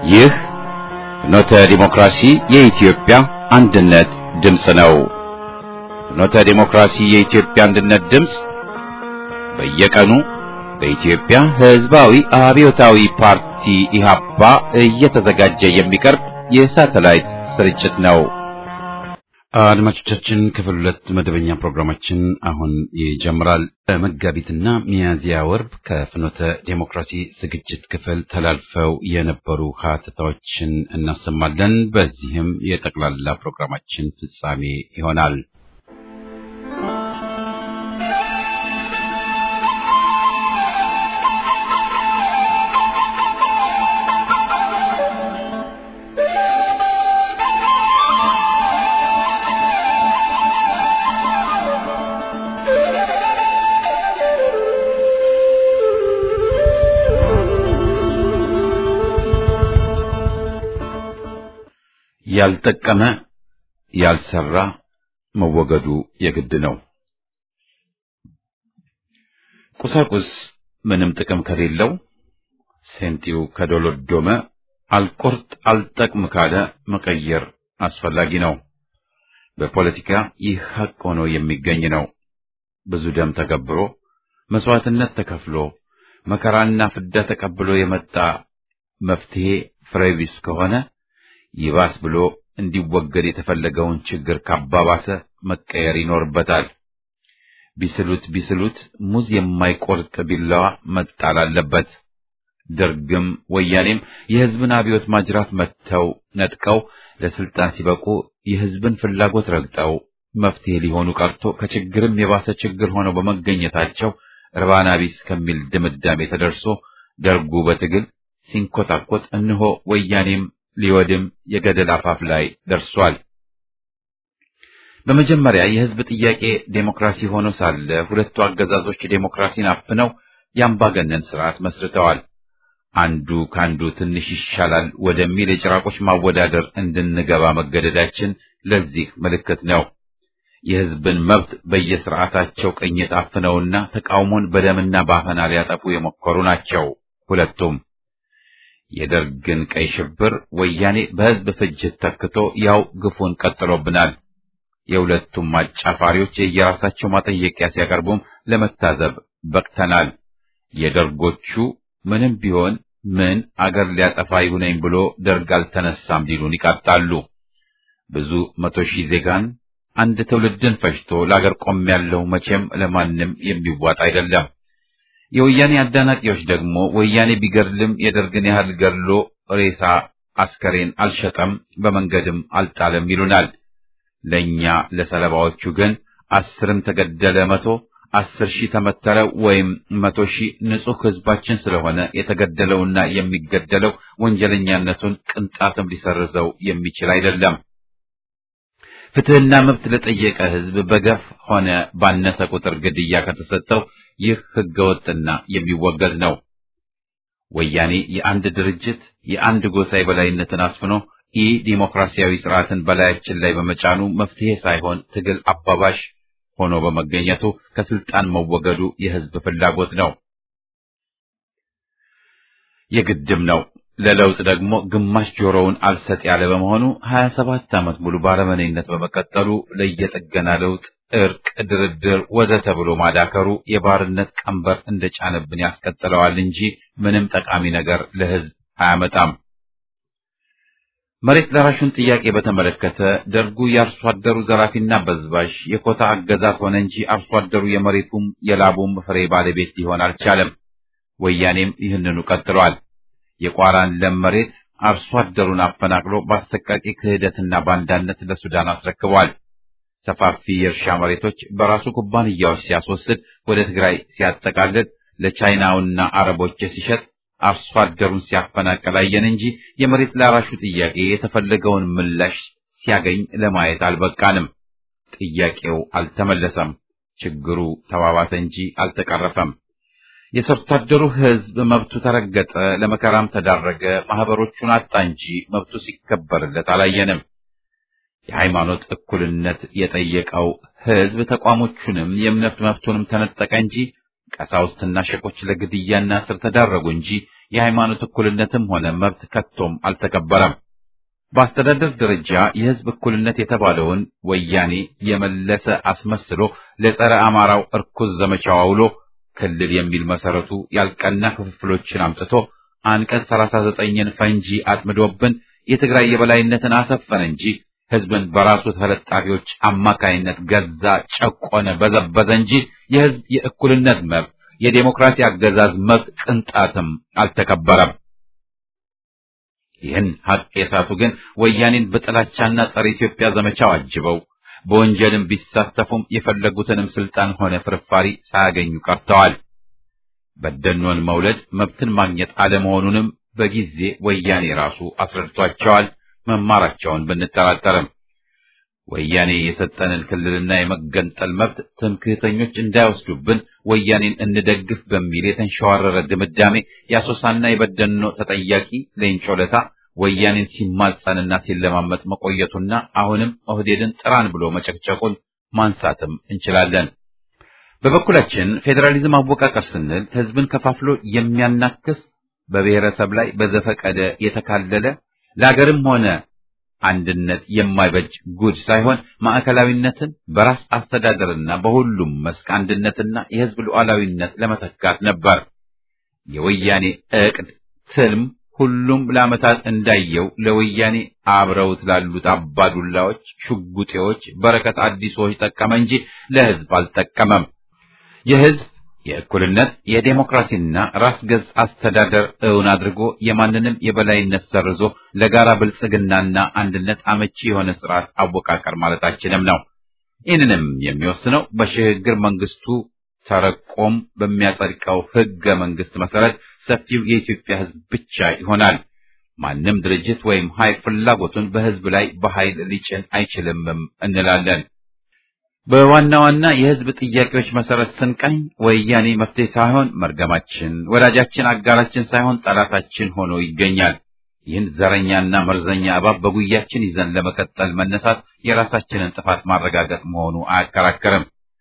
ይህ ፍኖተ ዲሞክራሲ የኢትዮጵያ አንድነት ድምፅ ነው። ፍኖተ ዲሞክራሲ የኢትዮጵያ አንድነት ድምፅ በየቀኑ በኢትዮጵያ ሕዝባዊ አብዮታዊ ፓርቲ ኢህአፓ እየተዘጋጀ የሚቀርብ የሳተላይት ስርጭት ነው። አድማጮቻችን ክፍል 2 መደበኛ ፕሮግራማችን አሁን ይጀምራል። በመጋቢትና ሚያዝያ ወር ከፍኖተ ዲሞክራሲ ዝግጅት ክፍል ተላልፈው የነበሩ ሀተታዎችን እናሰማለን። በዚህም የጠቅላላ ፕሮግራማችን ፍጻሜ ይሆናል። ያልጠቀመ ያልሰራ መወገዱ የግድ ነው። ቁሳቁስ ምንም ጥቅም ከሌለው ሴንቲው ከዶሎዶመ አልቆርጥ አልጠቅም ካለ መቀየር አስፈላጊ ነው። በፖለቲካ ይህ ሐቅ ሆኖ የሚገኝ ነው። ብዙ ደም ተገብሮ መስዋዕትነት ተከፍሎ መከራና ፍዳ ተቀብሎ የመጣ መፍትሄ ፍሬቢስ ከሆነ ይባስ ብሎ እንዲወገድ የተፈለገውን ችግር ካባባሰ መቀየር ይኖርበታል። ቢስሉት ሙዝ የማይቆርጥ ቢላዋ መጣል አለበት። ደርግም ወያኔም የሕዝብን አብዮት ማጅራት መተው ነጥቀው ለስልጣን ሲበቁ የሕዝብን ፍላጎት ረግጠው መፍትሄ ሊሆኑ ቀርቶ ከችግርም የባሰ ችግር ሆነው በመገኘታቸው ርባና ቢስ ከሚል ድምዳሜ ተደርሶ ደርጉ በትግል ሲንኮታኮት እነሆ ወያኔም ሊወድም የገደል አፋፍ ላይ ደርሷል። በመጀመሪያ የሕዝብ ጥያቄ ዴሞክራሲ ሆኖ ሳለ ሁለቱ አገዛዞች ዴሞክራሲን አፍነው የአምባገነን ስርዓት መስርተዋል። አንዱ ካንዱ ትንሽ ይሻላል ወደሚል የጭራቆች ማወዳደር እንድንገባ መገደዳችን ለዚህ ምልክት ነው። የሕዝብን መብት በየስርዓታቸው ቅኝት አፍነውና ተቃውሞን በደምና ባፈና ሊያጠፉ የሞከሩ ናቸው ሁለቱም። የደርግን ቀይ ሽብር ወያኔ በሕዝብ ፍጅት ተክቶ ያው ግፉን ቀጥሎብናል። የሁለቱም አጫፋሪዎች የየራሳቸው ማጠየቂያ ሲያቀርቡም ለመታዘብ በቅተናል። የደርጎቹ ምንም ቢሆን ምን አገር ሊያጠፋ ይሁነኝ ብሎ ደርግ አልተነሳም ሊሉን ይቃጣሉ። ብዙ 100,000 ዜጋን አንድ ትውልድን ፈጅቶ ለአገር ቆሜያለሁ መቼም ለማንም የሚዋጥ አይደለም። የወያኔ አዳናቂዎች ደግሞ ወያኔ ቢገድልም የደርግን ያህል ገድሎ ሬሳ አስከሬን አልሸጠም፣ በመንገድም አልጣለም ይሉናል። ለኛ ለሰለባዎቹ ግን 10ም ተገደለ 100 10,000 ተመተረ ወይም 100,000 ንጹህ ሕዝባችን ስለሆነ የተገደለውና የሚገደለው ወንጀለኛነቱን ቅንጣትም ሊሰርዘው የሚችል አይደለም። ፍትህና መብት ለጠየቀ ሕዝብ በገፍ ሆነ ባነሰ ቁጥር ግድያ ከተሰጠው ይህ ህገወጥና የሚወገዝ ነው። ወያኔ የአንድ ድርጅት የአንድ ጎሳ የበላይነትን አስፍኖ ዲሞክራሲያዊ ስርዓትን በላያችን ላይ በመጫኑ መፍትሄ ሳይሆን ትግል አባባሽ ሆኖ በመገኘቱ ከስልጣን መወገዱ የህዝብ ፍላጎት ነው፣ የግድም ነው። ለለውጥ ደግሞ ግማሽ ጆሮውን አልሰጥ ያለ በመሆኑ 27 ዓመት ሙሉ ባረመኔነት በመቀጠሉ ለየጥገና ለውጥ እርቅ፣ ድርድር ወዘተ ብሎ ማዳከሩ የባርነት ቀንበር እንደጫነብን ያስቀጥለዋል እንጂ ምንም ጠቃሚ ነገር ለህዝብ አያመጣም። መሬት ለራሹን ጥያቄ በተመለከተ ደርጉ የአርሶ አደሩ ዘራፊና በዝባዥ የኮታ አገዛዝ ሆነ እንጂ አርሶ አደሩ የመሬቱም የላቡም ፍሬ ባለቤት ሊሆን አልቻለም። ወያኔም ይህንኑ ቀጥሏል። የቋራን ለም መሬት አርሶ አደሩን አፈናቅሎ በአሰቃቂ ክህደትና ባንዳነት ለሱዳን አስረክቧል። ሰፋፊ የእርሻ መሬቶች በራሱ ኩባንያዎች ሲያስወስድ ወደ ትግራይ ሲያጠቃልል ለቻይናውና አረቦች ሲሸጥ አርሶ አደሩን ሲያፈናቅል አየን እንጂ የመሬት ላራሹ ጥያቄ የተፈለገውን ምላሽ ሲያገኝ ለማየት አልበቃንም። ጥያቄው አልተመለሰም። ችግሩ ተባባሰ እንጂ አልተቀረፈም። የሰርቶ አደሩ ሕዝብ መብቱ ተረገጠ፣ ለመከራም ተዳረገ፣ ማህበሮቹን አጣ እንጂ መብቱ ሲከበርለት አላየንም። የሃይማኖት እኩልነት የጠየቀው ሕዝብ ተቋሞቹንም የእምነት መብቱንም ተነጠቀ እንጂ ቀሳውስትና ሸቆች ለግድያና እስር ተዳረጉ እንጂ የሃይማኖት እኩልነትም ሆነ መብት ከቶም አልተከበረም። በአስተዳደር ደረጃ የህዝብ እኩልነት የተባለውን ወያኔ የመለሰ አስመስሎ ለጸረ አማራው እርኩስ ዘመቻው አውሎ ክልል የሚል መሰረቱ ያልቀና ክፍፍሎችን አምጥቶ አንቀጽ 39ን ፈንጂ አጥምዶብን የትግራይ የበላይነትን አሰፈነ እንጂ ህዝብን በራሱ ተለጣፊዎች አማካይነት ገዛ፣ ጨቆነ፣ በዘበዘ እንጂ የህዝብ የእኩልነት መብት፣ የዴሞክራሲ አገዛዝ መብት ቅንጣትም አልተከበረም። ይህን ሀቅ የሳቱ ግን ወያኔን በጥላቻና ጸረ ኢትዮጵያ ዘመቻው አጅበው በወንጀልም ቢሳተፉም የፈለጉትንም ስልጣን ሆነ ፍርፋሪ ሳያገኙ ቀርተዋል። በደኖን መውለድ መብትን ማግኘት አለመሆኑንም በጊዜ ወያኔ ራሱ አስረድቷቸዋል። መማራቸውን ብንጠራጠርም ወያኔ የሰጠንን ክልልና የመገንጠል መብት ትምክህተኞች እንዳይወስዱብን ወያኔን እንደግፍ በሚል የተንሸዋረረ ድምዳሜ የአሶሳና የበደኖ ተጠያቂ ሌንጮ ለታ ወያኔን ሲማጸንና ሲለማመጥ መቆየቱና አሁንም ኦህዴድን ጥራን ብሎ መጨቅጨቁን ማንሳትም እንችላለን። በበኩላችን ፌዴራሊዝም አወቃቀር ስንል ህዝብን ከፋፍሎ የሚያናክስ በብሔረሰብ ላይ በዘፈቀደ የተካለለ ለሀገርም ሆነ አንድነት የማይበጅ ጉድ ሳይሆን ማዕከላዊነትን በራስ አስተዳደርና በሁሉም መስክ አንድነትና የህዝብ ሉዓላዊነት ለመተካት ነበር። የወያኔ ዕቅድ ትልም ሁሉም ለዓመታት እንዳየው ለወያኔ አብረውት ላሉት አባዱላዎች፣ ሽጉጤዎች፣ በረከት አዲሶች ጠቀመ እንጂ ለህዝብ አልጠቀመም። የህዝብ የእኩልነት የዴሞክራሲና ራስ ገዝ አስተዳደር እውን አድርጎ የማንንም የበላይነት ሰርዞ ለጋራ ብልጽግናና አንድነት አመቺ የሆነ ስርዓት አወቃቀር ማለታችንም ነው። ይህንንም የሚወስነው በሽግግር መንግስቱ ተረቆም በሚያጸድቀው ህገ መንግስት መሰረት ሰፊው የኢትዮጵያ ህዝብ ብቻ ይሆናል። ማንም ድርጅት ወይም ኃይል ፍላጎቱን በህዝብ ላይ በኃይል ሊጭን አይችልምም እንላለን። በዋና ዋና የህዝብ ጥያቄዎች መሰረት ስንቃኝ ወያኔ መፍትሄ ሳይሆን መርገማችን፣ ወዳጃችን፣ አጋራችን ሳይሆን ጠላታችን ሆኖ ይገኛል። ይህን ዘረኛና መርዘኛ እባብ በጉያችን ይዘን ለመቀጠል መነሳት የራሳችንን ጥፋት ማረጋገጥ መሆኑ አያከራከርም።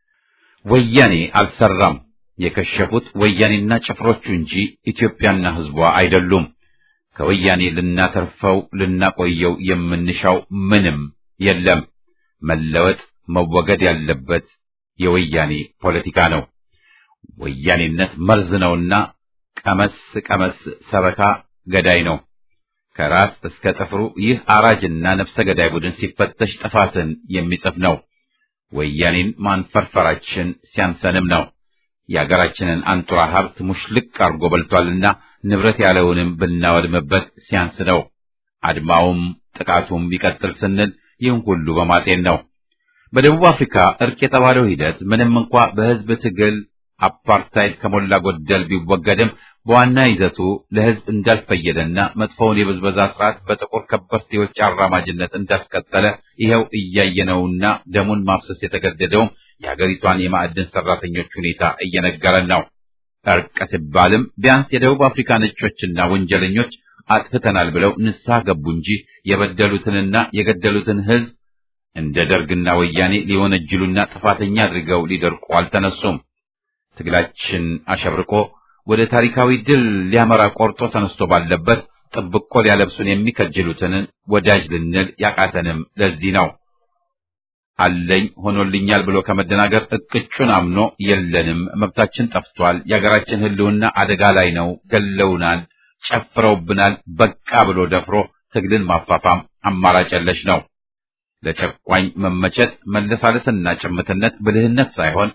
ወያኔ አልሰራም። የከሸፉት ወያኔና ጭፍሮቹ እንጂ ኢትዮጵያና ህዝቧ አይደሉም። ከወያኔ ልናተርፈው ልናቆየው የምንሻው ምንም የለም። መለወጥ መወገድ ያለበት የወያኔ ፖለቲካ ነው። ወያኔነት መርዝ ነውና ቀመስ ቀመስ ሰበካ ገዳይ ነው። ከራስ እስከ ጥፍሩ ይህ አራጅና ነፍሰ ገዳይ ቡድን ሲፈተሽ ጥፋትን የሚጽፍ ነው። ወያኔን ማንፈርፈራችን ሲያንሰንም ነው። የአገራችንን አንጡራ ሀብት ሙሽልቅ አርጎ በልቷልና ንብረት ያለውንም ብናወድምበት ሲያንስ ነው። አድማውም ጥቃቱም ይቀጥል ስንል ይህን ሁሉ በማጤን ነው። በደቡብ አፍሪካ እርቅ የተባለው ሂደት ምንም እንኳ በህዝብ ትግል አፓርታይድ ከሞላ ጎደል ቢወገድም በዋና ይዘቱ ለህዝብ እንዳልፈየደና መጥፎውን የብዝበዛ ስርዓት በጥቁር ከበርቴዎች አራማጅነት እንዳስቀጠለ ይኸው እያየነውና ደሙን ማፍሰስ የተገደደውም የሀገሪቷን የማዕድን ሰራተኞች ሁኔታ እየነገረን ነው። እርቅ ሲባልም ቢያንስ የደቡብ አፍሪካ ነጮችና ወንጀለኞች አጥፍተናል ብለው ንስሐ ገቡ እንጂ የበደሉትንና የገደሉትን ህዝብ እንደ ደርግና ወያኔ ሊወነጅሉና ጥፋተኛ አድርገው ሊደርቁ አልተነሱም። ትግላችን አሸብርቆ ወደ ታሪካዊ ድል ሊያመራ ቆርጦ ተነስቶ ባለበት ጥብቆ ሊያለብሱን የሚከጅሉትን ወዳጅ ልንል ያቃተንም ለዚህ ነው። አለኝ ሆኖልኛል ብሎ ከመደናገር እቅጩን አምኖ የለንም፣ መብታችን ጠፍቷል፣ የሀገራችን ህልውና አደጋ ላይ ነው፣ ገለውናል፣ ጨፍረውብናል፣ በቃ ብሎ ደፍሮ ትግልን ማፋፋም አማራጭ የለሽ ነው። ለጨቋኝ መመቸት መለሳለስና ጭምትነት ብልህነት ሳይሆን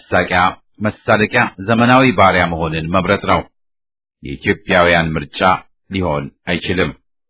መሳለቂያ ዘመናዊ ባሪያ መሆንን መምረጥ ነው። የኢትዮጵያውያን ምርጫ ሊሆን አይችልም።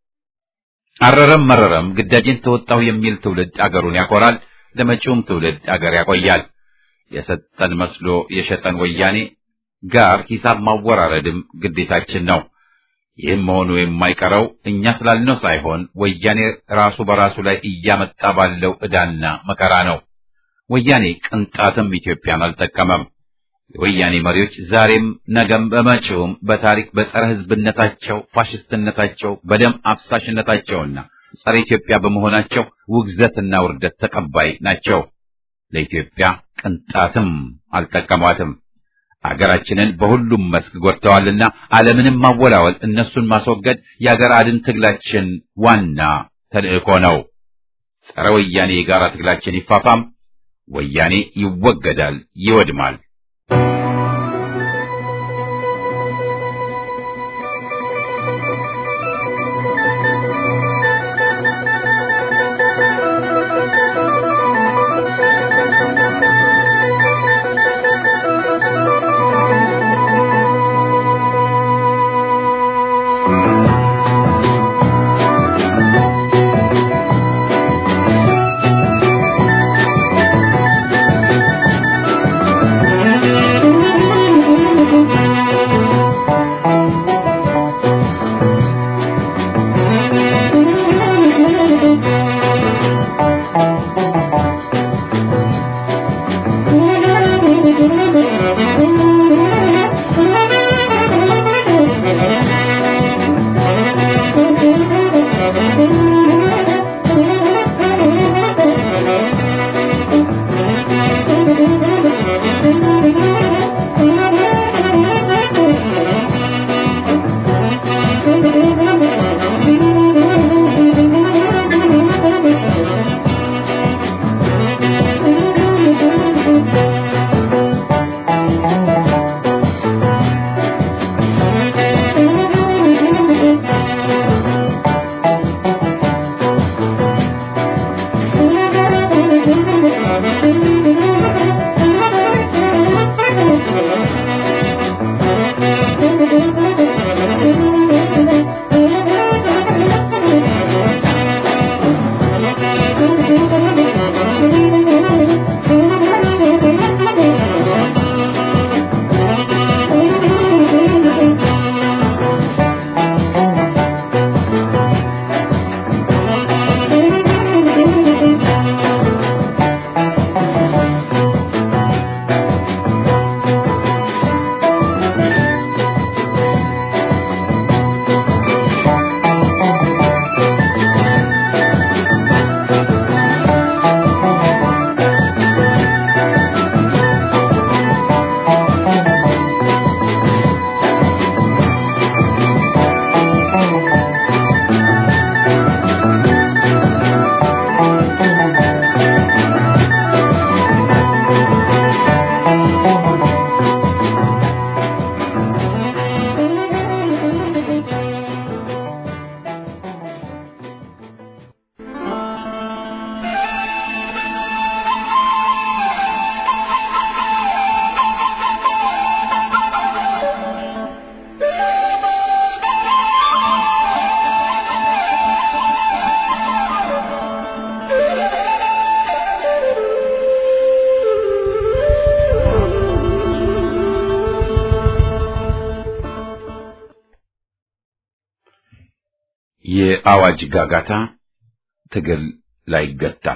አረረም መረረም ግዳጅን ተወጣው የሚል ትውልድ አገሩን ያኮራል፣ ለመጪውም ትውልድ አገር ያቆያል። የሰጠን መስሎ የሸጠን ወያኔ ጋር ሂሳብ ማወራረድም ግዴታችን ነው። ይህም መሆኑ የማይቀረው እኛ ስላልነው ሳይሆን ወያኔ ራሱ በራሱ ላይ እያመጣ ባለው ዕዳና መከራ ነው። ወያኔ ቅንጣትም ኢትዮጵያን አልጠቀመም። የወያኔ መሪዎች ዛሬም ነገም በመጪውም በታሪክ በጸረ ሕዝብነታቸው፣ ፋሽስትነታቸው፣ በደም አፍሳሽነታቸውና ጸረ ኢትዮጵያ በመሆናቸው ውግዘትና ውርደት ተቀባይ ናቸው። ለኢትዮጵያ ቅንጣትም አልጠቀሟትም። አገራችንን በሁሉም መስክ ጎድተዋልና ዓለምንም ማወላወል እነሱን ማስወገድ የአገር አድን ትግላችን ዋና ተልእኮ ነው። ጸረ ወያኔ የጋራ ትግላችን ይፋፋም፣ ወያኔ ይወገዳል፣ ይወድማል። የአዋጅ ጋጋታ ትግል ላይ ገታ።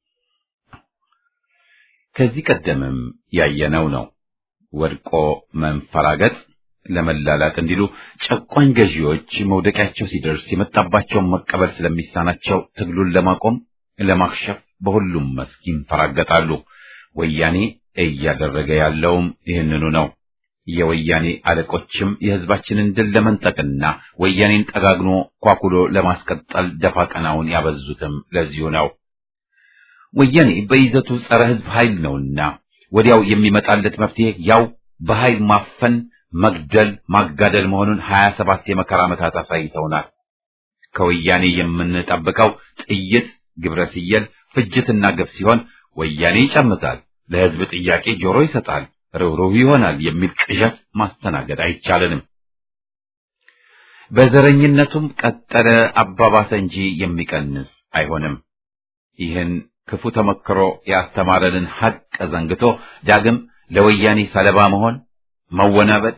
ከዚህ ቀደምም ያየነው ነው። ወድቆ መንፈራገጥ ለመላላጥ እንዲሉ ጨቋኝ ገዢዎች መውደቂያቸው ሲደርስ የመጣባቸውን መቀበል ስለሚሳናቸው ትግሉን ለማቆም ለማክሸፍ በሁሉም መስክ ይንፈራገጣሉ። ወያኔ እያደረገ ያለውም ይህንኑ ነው። የወያኔ አለቆችም የህዝባችንን ድል ለመንጠቅና ወያኔን ጠጋግኖ ኳኩሎ ለማስቀጠል ደፋ ቀናውን ያበዙትም ለዚሁ ነው። ወያኔ በይዘቱ ጸረ ህዝብ ኃይል ነውና ወዲያው የሚመጣለት መፍትሄ ያው በኃይል ማፈን፣ መግደል፣ ማጋደል መሆኑን 27 የመከራ ዓመታት አሳይተውናል። ከወያኔ የምንጠብቀው ጥይት፣ ግብረ ስየል፣ ፍጅትና ግፍ ሲሆን ወያኔ ይጨምታል፣ ለህዝብ ጥያቄ ጆሮ ይሰጣል፣ ርኅሩህ ይሆናል የሚል ቅዠት ማስተናገድ አይቻለንም። በዘረኝነቱም ቀጠለ አባባሰ እንጂ የሚቀንስ አይሆንም። ይህን ክፉ ተመክሮ ያስተማረንን ሐቅ ዘንግቶ ዳግም ለወያኔ ሰለባ መሆን፣ መወናበድ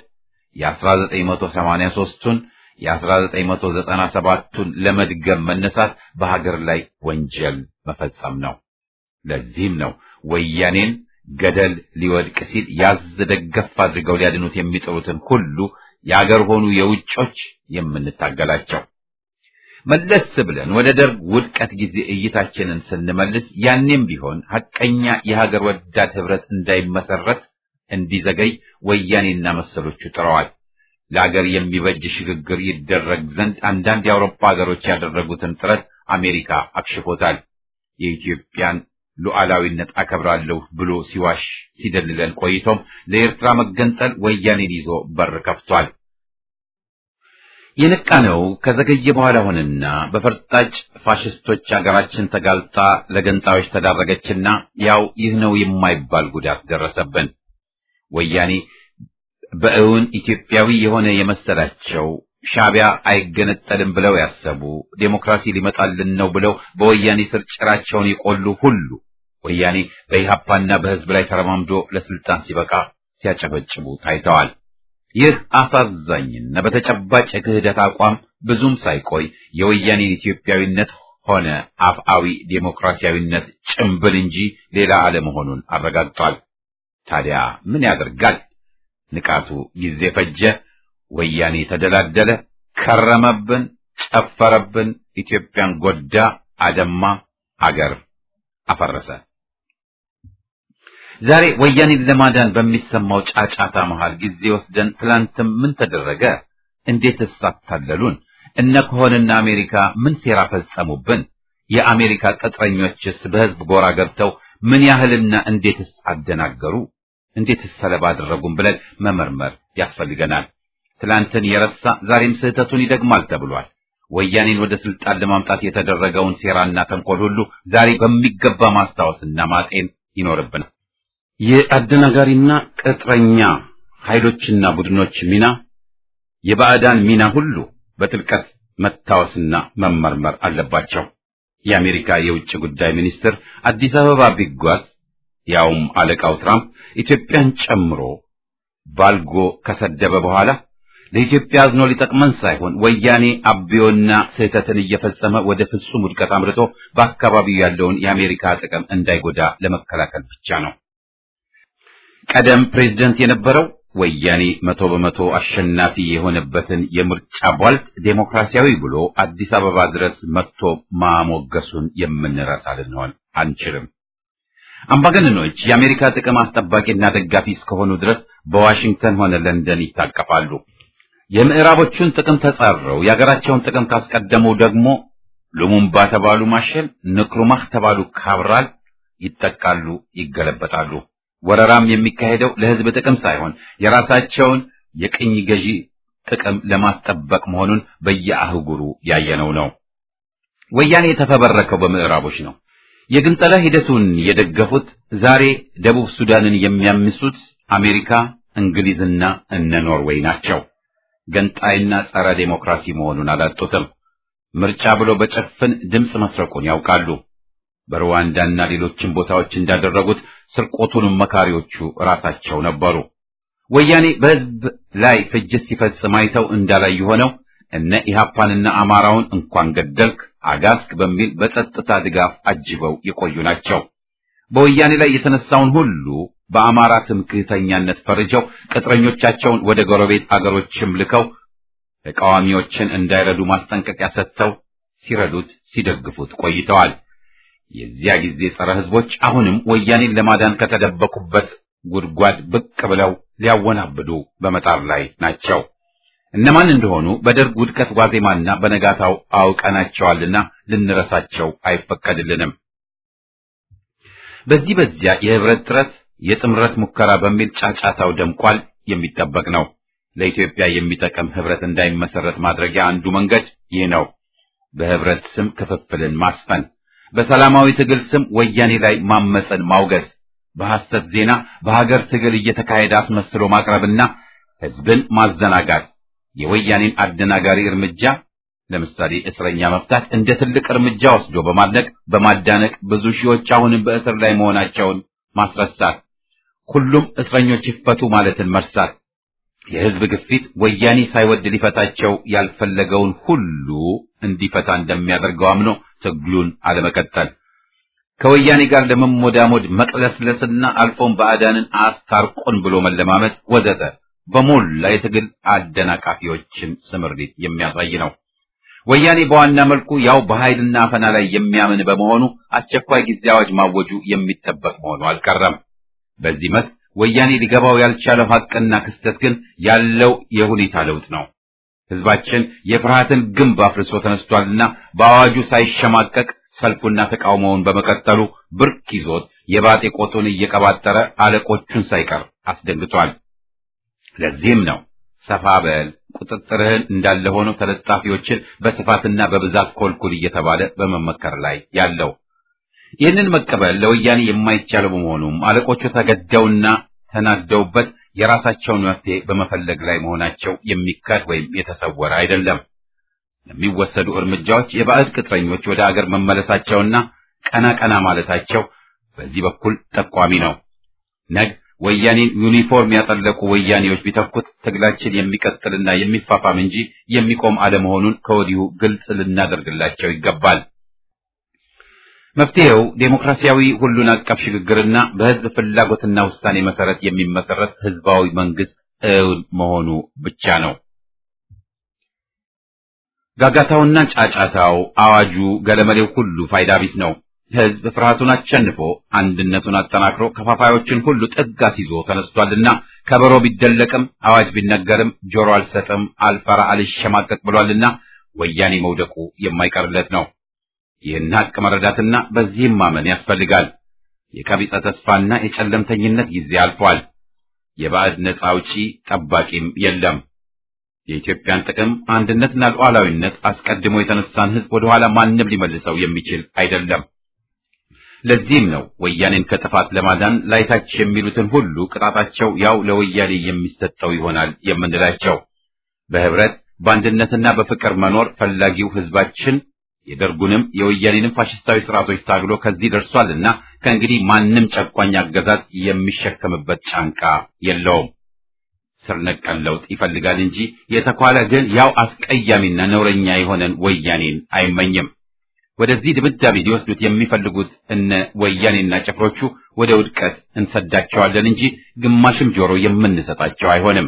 የ1983ቱን የ1997ቱን ለመድገም መነሳት በሀገር ላይ ወንጀል መፈጸም ነው። ለዚህም ነው ወያኔን ገደል ሊወድቅ ሲል ያዝ ደገፍ አድርገው ሊያድኑት የሚጥሩትን ሁሉ የአገር ሆኑ የውጮች የምንታገላቸው። መለስ ብለን ወደ ደርግ ውድቀት ጊዜ እይታችንን ስንመልስ ያኔም ቢሆን ሐቀኛ የሀገር ወዳድ ህብረት እንዳይመሰረት እንዲዘገይ ወያኔና መሰሎቹ ጥረዋል። ለአገር የሚበጅ ሽግግር ይደረግ ዘንድ አንዳንድ የአውሮፓ ሀገሮች ያደረጉትን ጥረት አሜሪካ አክሽፎታል። የኢትዮጵያን ሉዓላዊነት አከብራለሁ ብሎ ሲዋሽ ሲደልለን ቆይቶም ለኤርትራ መገንጠል ወያኔን ይዞ በር ከፍቷል። የነቃነው ከዘገየ በኋላ ሆነና በፈርጣጭ ፋሽስቶች ሀገራችን ተጋልጣ ለገንጣዮች ተዳረገችና ያው ይህ ነው የማይባል ጉዳት ደረሰብን። ወያኔ በእውን ኢትዮጵያዊ የሆነ የመሰላቸው ሻዕቢያ አይገነጠልም ብለው ያሰቡ ዴሞክራሲ ሊመጣልን ነው ብለው በወያኔ ስር ጭራቸውን የቆሉ ሁሉ ወያኔ በኢህአፓና በህዝብ ላይ ተረማምዶ ለስልጣን ሲበቃ ሲያጨበጭቡ ታይተዋል። ይህ አሳዛኝና በተጨባጭ የክህደት አቋም ብዙም ሳይቆይ የወያኔን ኢትዮጵያዊነት ሆነ አፍአዊ ዴሞክራሲያዊነት ጭምብል እንጂ ሌላ አለመሆኑን አረጋግጧል። ታዲያ ምን ያደርጋል? ንቃቱ ጊዜ ፈጀ። ወያኔ ተደላደለ፣ ከረመብን፣ ጨፈረብን፣ ኢትዮጵያን ጎዳ፣ አደማ፣ አገር አፈረሰ። ዛሬ ወያኔን ለማዳን በሚሰማው ጫጫታ መሃል ጊዜ ወስደን ትላንትም ምን ተደረገ? እንዴትስ አታለሉን? እነ ከሆነና አሜሪካ ምን ሴራ ፈጸሙብን? የአሜሪካ ቅጥረኞችስ በህዝብ ጎራ ገብተው ምን ያህልና እንዴትስ አደናገሩ? እንዴትስ ሰለባ አደረጉን ብለን መመርመር ያስፈልገናል። ትላንትን የረሳ ዛሬም ስህተቱን ይደግማል ተብሏል። ወያኔን ወደ ስልጣን ለማምጣት የተደረገውን ሴራና ተንኮል ሁሉ ዛሬ በሚገባ ማስታወስና ማጤን ይኖርብናል። የአደናጋሪና ቅጥረኛ ኃይሎችና ቡድኖች ሚና፣ የባዕዳን ሚና ሁሉ በጥልቀት መታወስና መመርመር አለባቸው። የአሜሪካ የውጭ ጉዳይ ሚኒስትር አዲስ አበባ ቢጓዝ ያውም አለቃው ትራምፕ ኢትዮጵያን ጨምሮ ባልጎ ከሰደበ በኋላ ለኢትዮጵያ አዝኖ ሊጠቅመን ሳይሆን ወያኔ አብዮና ስህተትን እየፈጸመ ወደ ፍጹም ውድቀት አምርቶ በአካባቢው ያለውን የአሜሪካ ጥቅም እንዳይጎዳ ለመከላከል ብቻ ነው። ቀደም ፕሬዝደንት የነበረው ወያኔ 100% አሸናፊ የሆነበትን የምርጫ ቧልት ዴሞክራሲያዊ ብሎ አዲስ አበባ ድረስ መጥቶ ማሞገሱን የምንረሳ ልንሆን አንችልም። አምባገነኖች የአሜሪካ ጥቅም አስጠባቂና ደጋፊ እስከሆኑ ድረስ በዋሽንግተን ሆነ ለንደን ይታቀፋሉ። የምዕራቦቹን ጥቅም ተጻረው የሀገራቸውን ጥቅም ካስቀደሙ ደግሞ ሉሙምባ ተባሉ ማሸል፣ ንክሩማህ ተባሉ ካብራል ይጠቃሉ፣ ይገለበጣሉ። ወረራም የሚካሄደው ለህዝብ ጥቅም ሳይሆን የራሳቸውን የቅኝ ገዢ ጥቅም ለማስጠበቅ መሆኑን በየአህጉሩ ያየነው ነው። ወያኔ የተፈበረከው በምዕራቦች ነው። የግንጠላ ሂደቱን የደገፉት ዛሬ ደቡብ ሱዳንን የሚያምሱት አሜሪካ፣ እንግሊዝና እነ ኖርዌይ ናቸው። ገንጣይና ጸረ ዴሞክራሲ መሆኑን አላጡትም። ምርጫ ብሎ በጭፍን ድምፅ መስረቁን ያውቃሉ። በሩዋንዳና ሌሎችም ቦታዎች እንዳደረጉት ስርቆቱንም መካሪዎቹ ራሳቸው ነበሩ። ወያኔ በህዝብ ላይ ፍጅት ሲፈጽም አይተው እንዳላዩ ሆነው እነ ኢሃፓንና አማራውን እንኳን ገደልክ አጋስክ በሚል በጸጥታ ድጋፍ አጅበው የቆዩ ናቸው። በወያኔ ላይ የተነሳውን ሁሉ በአማራ ትምክህተኛነት ፈርጀው ቅጥረኞቻቸውን ወደ ጎረቤት አገሮችም ልከው ተቃዋሚዎችን እንዳይረዱ ማስጠንቀቂያ ሰጥተው ሲረዱት ሲደግፉት ቆይተዋል። የዚያ ጊዜ ጸረ ህዝቦች አሁንም ወያኔን ለማዳን ከተደበቁበት ጉድጓድ ብቅ ብለው ሊያወናብዱ በመጣር ላይ ናቸው። እነማን እንደሆኑ በደርግ ውድቀት ዋዜማና በነጋታው አውቀናቸዋልና ልንረሳቸው አይፈቀድልንም። በዚያ የህብረት ጥረት የጥምረት ሙከራ በሚል ጫጫታው ደምቋል። የሚጠበቅ ነው። ለኢትዮጵያ የሚጠቅም ህብረት እንዳይመሰረት ማድረጊያ አንዱ መንገድ ይህ ነው። በህብረት ስም ክፍፍልን ማስፈን፣ በሰላማዊ ትግል ስም ወያኔ ላይ ማመጽን ማውገዝ፣ በሐሰት ዜና በሀገር ትግል እየተካሄደ አስመስሎ ማቅረብና ህዝብን ማዘናጋት፣ የወያኔን አደናጋሪ እርምጃ ለምሳሌ እስረኛ መፍታት እንደ ትልቅ እርምጃ ወስዶ በማዳነቅ ብዙ ሺዎች አሁንም በእስር ላይ መሆናቸውን ማስረሳት፣ ሁሉም እስረኞች ይፈቱ ማለትን መርሳት፣ የህዝብ ግፊት ወያኔ ሳይወድ ሊፈታቸው ያልፈለገውን ሁሉ እንዲፈታ እንደሚያደርገው አምኖ ትግሉን አለመቀጠል፣ ከወያኔ ጋር ለመሞዳሞድ መቅለስለስና አልፎም ባዕዳንን አስታርቆን ብሎ መለማመጥ ወዘተ በሞላ የትግል አደናቃፊዎችን ስምሪት የሚያሳይ ነው። ወያኔ በዋና መልኩ ያው በኃይልና አፈና ላይ የሚያምን በመሆኑ አስቸኳይ ጊዜ አዋጅ ማወጁ የሚጠበቅ መሆኑ አልቀረም። በዚህ መስክ ወያኔ ሊገባው ያልቻለው ሐቅና ክስተት ግን ያለው የሁኔታ ለውጥ ነው። ህዝባችን የፍርሃትን ግንብ አፍርሶ ተነስቷልና በአዋጁ ሳይሸማቀቅ ሰልፉና ተቃውሞውን በመቀጠሉ ብርክ ይዞት የባጤ ቆጡን እየቀባጠረ አለቆቹን ሳይቀር አስደንግጧል። ለዚህም ነው ሰፋ በል ቁጥጥርህን እንዳለ ሆኖ ተለጣፊዎችን በስፋትና በብዛት ኮልኩል እየተባለ በመመከር ላይ ያለው። ይህንን መቀበል ለወያኔ የማይቻለው በመሆኑም አለቆቹ ተገደውና ተናደውበት የራሳቸውን መፍትሄ በመፈለግ ላይ መሆናቸው የሚካድ ወይም የተሰወረ አይደለም። የሚወሰዱ እርምጃዎች የባዕድ ቅጥረኞች ወደ አገር መመለሳቸውና ቀና ማለታቸው በዚህ በኩል ጠቋሚ ነው። ነገ ወያኔን ዩኒፎርም ያጠለቁ ወያኔዎች ቢተኩት ትግላችን የሚቀጥልና የሚፋፋም እንጂ የሚቆም አለመሆኑን ከወዲሁ ግልጽ ልናደርግላቸው ይገባል። መፍትሄው ዴሞክራሲያዊ ሁሉን አቀፍ ሽግግርና በህዝብ ፍላጎትና ውሳኔ መሰረት የሚመሰረት ህዝባዊ መንግስት እውን መሆኑ ብቻ ነው። ጋጋታውና ጫጫታው፣ አዋጁ፣ ገለመሌው ሁሉ ፋይዳ ቢስ ነው። ህዝብ ፍርሃቱን አሸንፎ አንድነቱን አጠናክሮ ከፋፋዮችን ሁሉ ጥጋት ይዞ ተነስቷልና ከበሮ ቢደለቅም አዋጅ ቢነገርም ጆሮ አልሰጥም፣ አልፈራ፣ አልሸማቀቅ ብሏልና ወያኔ መውደቁ የማይቀርለት ነው። ይህን ሀቅ መረዳትና በዚህም ማመን ያስፈልጋል። የቀቢጸ ተስፋና የጨለምተኝነት ጊዜ አልፏል። የባዕድ ነፃ አውጪ ጠባቂም የለም። የኢትዮጵያን ጥቅም አንድነትና ሉዓላዊነት አስቀድሞ የተነሳን ህዝብ ወደ ኋላ ማንም ሊመልሰው የሚችል አይደለም። ለዚህም ነው ወያኔን ከጥፋት ለማዳን ላይታች የሚሉትን ሁሉ ቅጣታቸው ያው ለወያኔ የሚሰጠው ይሆናል የምንላቸው። በህብረት በአንድነትና በፍቅር መኖር ፈላጊው ህዝባችን የደርጉንም የወያኔንም ፋሽስታዊ ስርዓቶች ታግሎ ከዚህ ደርሷልና ከእንግዲህ ማንም ጨቋኝ አገዛዝ የሚሸከምበት ጫንቃ የለውም። ስር ነቀል ለውጥ ይፈልጋል እንጂ የተኳለ ግን ያው አስቀያሚና ነውረኛ የሆነን ወያኔን አይመኝም። ወደዚህ ድምዳሜ ሊወስዱት የሚፈልጉት እነ ወያኔና ጭፍሮቹ ወደ ውድቀት እንሰዳቸዋለን እንጂ ግማሽም ጆሮ የምንሰጣቸው አይሆንም።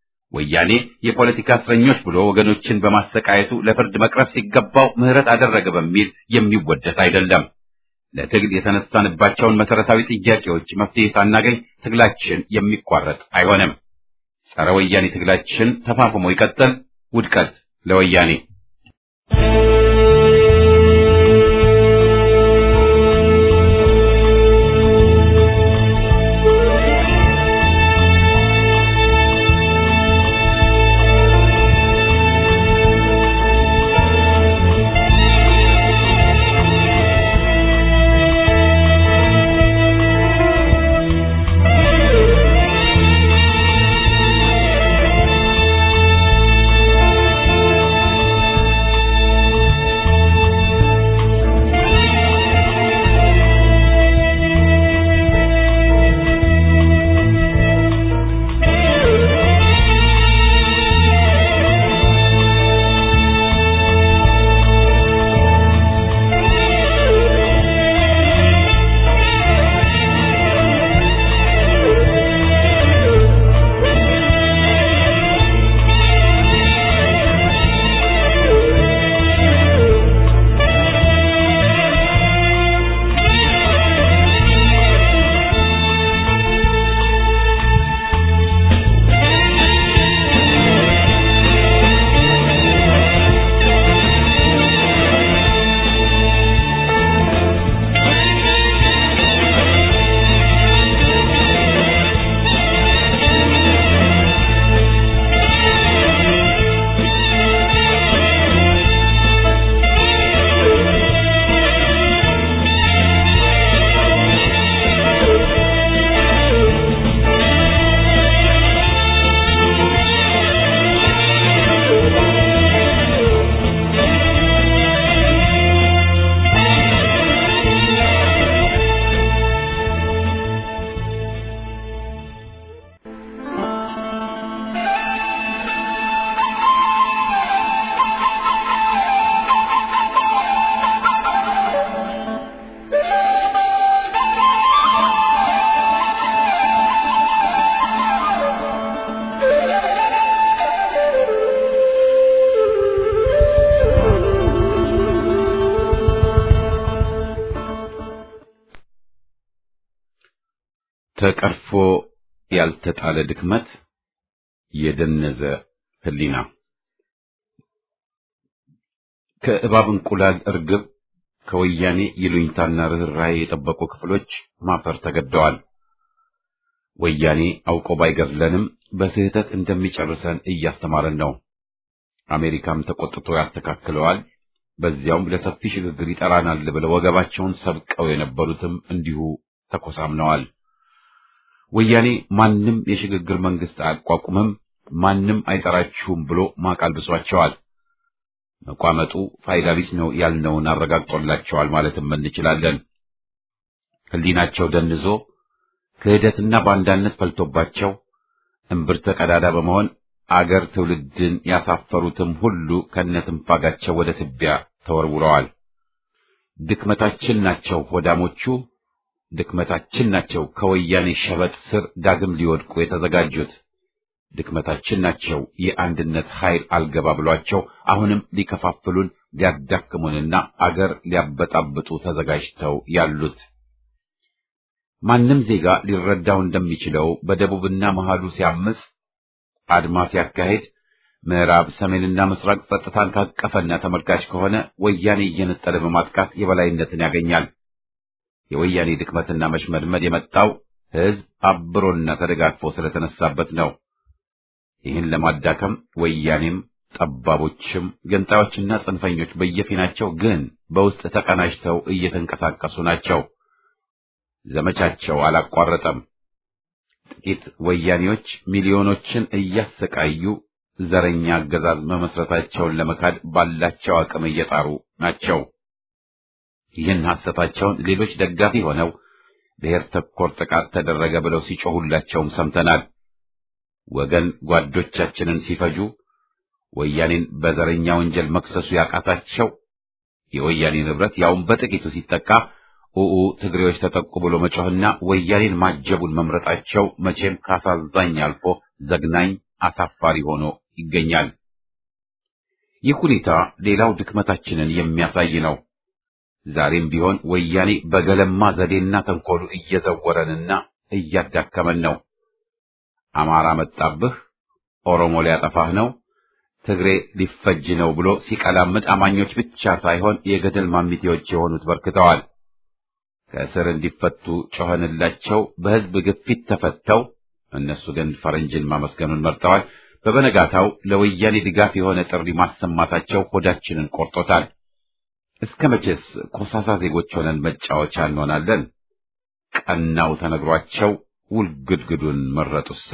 ወያኔ የፖለቲካ እስረኞች ብሎ ወገኖችን በማሰቃየቱ ለፍርድ መቅረብ ሲገባው ምህረት አደረገ በሚል የሚወደስ አይደለም። ለትግል የተነሳንባቸውን መሰረታዊ ጥያቄዎች መፍትሄ ሳናገኝ ትግላችን የሚቋረጥ አይሆንም። ጸረ ወያኔ ትግላችን ተፋፍሞ ይቀጥል። ውድቀት ለወያኔ። ተቀርፎ ያልተጣለ ድክመት፣ የደነዘ ህሊና። ከእባብ እንቁላል እርግብ ከወያኔ ይሉኝታና ርኅራኄ የጠበቁ ክፍሎች ማፈር ተገደዋል። ወያኔ አውቆ ባይገድለንም በስህተት እንደሚጨርሰን እያስተማረን ነው። አሜሪካም ተቆጥቶ ያስተካክለዋል። በዚያውም ለሰፊ ሽግግር ይጠራናል ብለው ወገባቸውን ሰብቀው የነበሩትም እንዲሁ ተኮሳምነዋል። ወያኔ ማንም የሽግግር መንግስት አያቋቁምም፣ ማንም አይጠራችሁም ብሎ ማቃልብሷቸዋል። መቋመጡ ፋይዳ ቢስ ነው ያልነውን አረጋግጦላቸዋል ማለትም እንችላለን። ህሊናቸው ደንዞ ክህደትና ባንዳነት ፈልቶባቸው እምብርተ ቀዳዳ በመሆን አገር ትውልድን ያሳፈሩትም ሁሉ ከነትንፋጋቸው ወደ ትቢያ ተወርውረዋል። ድክመታችን ናቸው ሆዳሞቹ፣ ድክመታችን ናቸው ከወያኔ ሸበጥ ስር ዳግም ሊወድቁ የተዘጋጁት፣ ድክመታችን ናቸው የአንድነት ኃይል አልገባ ብሏቸው አሁንም ሊከፋፍሉን ሊያዳክሙንና አገር ሊያበጣብጡ ተዘጋጅተው ያሉት። ማንም ዜጋ ሊረዳው እንደሚችለው በደቡብና መሃሉ ሲያምጽ አድማ ሲያካሄድ ምዕራብ ሰሜንና ምስራቅ ጸጥታን ካቀፈና ተመልካች ከሆነ ወያኔ እየነጠለ በማጥቃት የበላይነትን ያገኛል። የወያኔ ድክመትና መሽመድመድ የመጣው ህዝብ አብሮና ተደጋግፎ ስለተነሳበት ነው። ይህን ለማዳከም ወያኔም ጠባቦችም ገንጣዮችና ጽንፈኞች በየፊናቸው ግን በውስጥ ተቀናጅተው እየተንቀሳቀሱ ናቸው። ዘመቻቸው አላቋረጠም። ጥቂት ወያኔዎች ሚሊዮኖችን እያሰቃዩ ዘረኛ አገዛዝ መመስረታቸውን ለመካድ ባላቸው አቅም እየጣሩ ናቸው። ይህን ሐሰታቸውን ሌሎች ደጋፊ ሆነው ብሔር ተኮር ጥቃት ተደረገ ብለው ሲጮሁላቸውም ሰምተናል። ወገን ጓዶቻችንን ሲፈጁ ወያኔን በዘረኛ ወንጀል መክሰሱ ያቃታቸው የወያኔ ንብረት ያውም በጥቂቱ ሲጠቃ ትግሬዎች ተጠቁ ብሎ መጮህና ወያኔን ማጀቡን መምረጣቸው መቼም ካሳዛኝ አልፎ ዘግናኝ አሳፋሪ ሆኖ ይገኛል። ይህ ሁኔታ ሌላው ድክመታችንን የሚያሳይ ነው። ዛሬም ቢሆን ወያኔ በገለማ ዘዴና ተንኮሉ እየዘወረንና እያዳከመን ነው። አማራ መጣብህ፣ ኦሮሞ ሊያጠፋህ ነው፣ ትግሬ ሊፈጅ ነው ብሎ ሲቀላምጥ አማኞች ብቻ ሳይሆን የገደል ማሚቴዎች የሆኑት በርክተዋል። ከእስር እንዲፈቱ ጮኸንላቸው፣ በህዝብ ግፊት ተፈተው፣ እነሱ ግን ፈረንጅን ማመስገኑን መርጠዋል። በበነጋታው ለወያኔ ድጋፍ የሆነ ጥሪ ማሰማታቸው ሆዳችንን ቆርጦታል። እስከ መቼስ ኮሳሳ ዜጎች ሆነን መጫወቻ እንሆናለን? ቀናው ተነግሯቸው ውልግድግዱን መረጡሳ።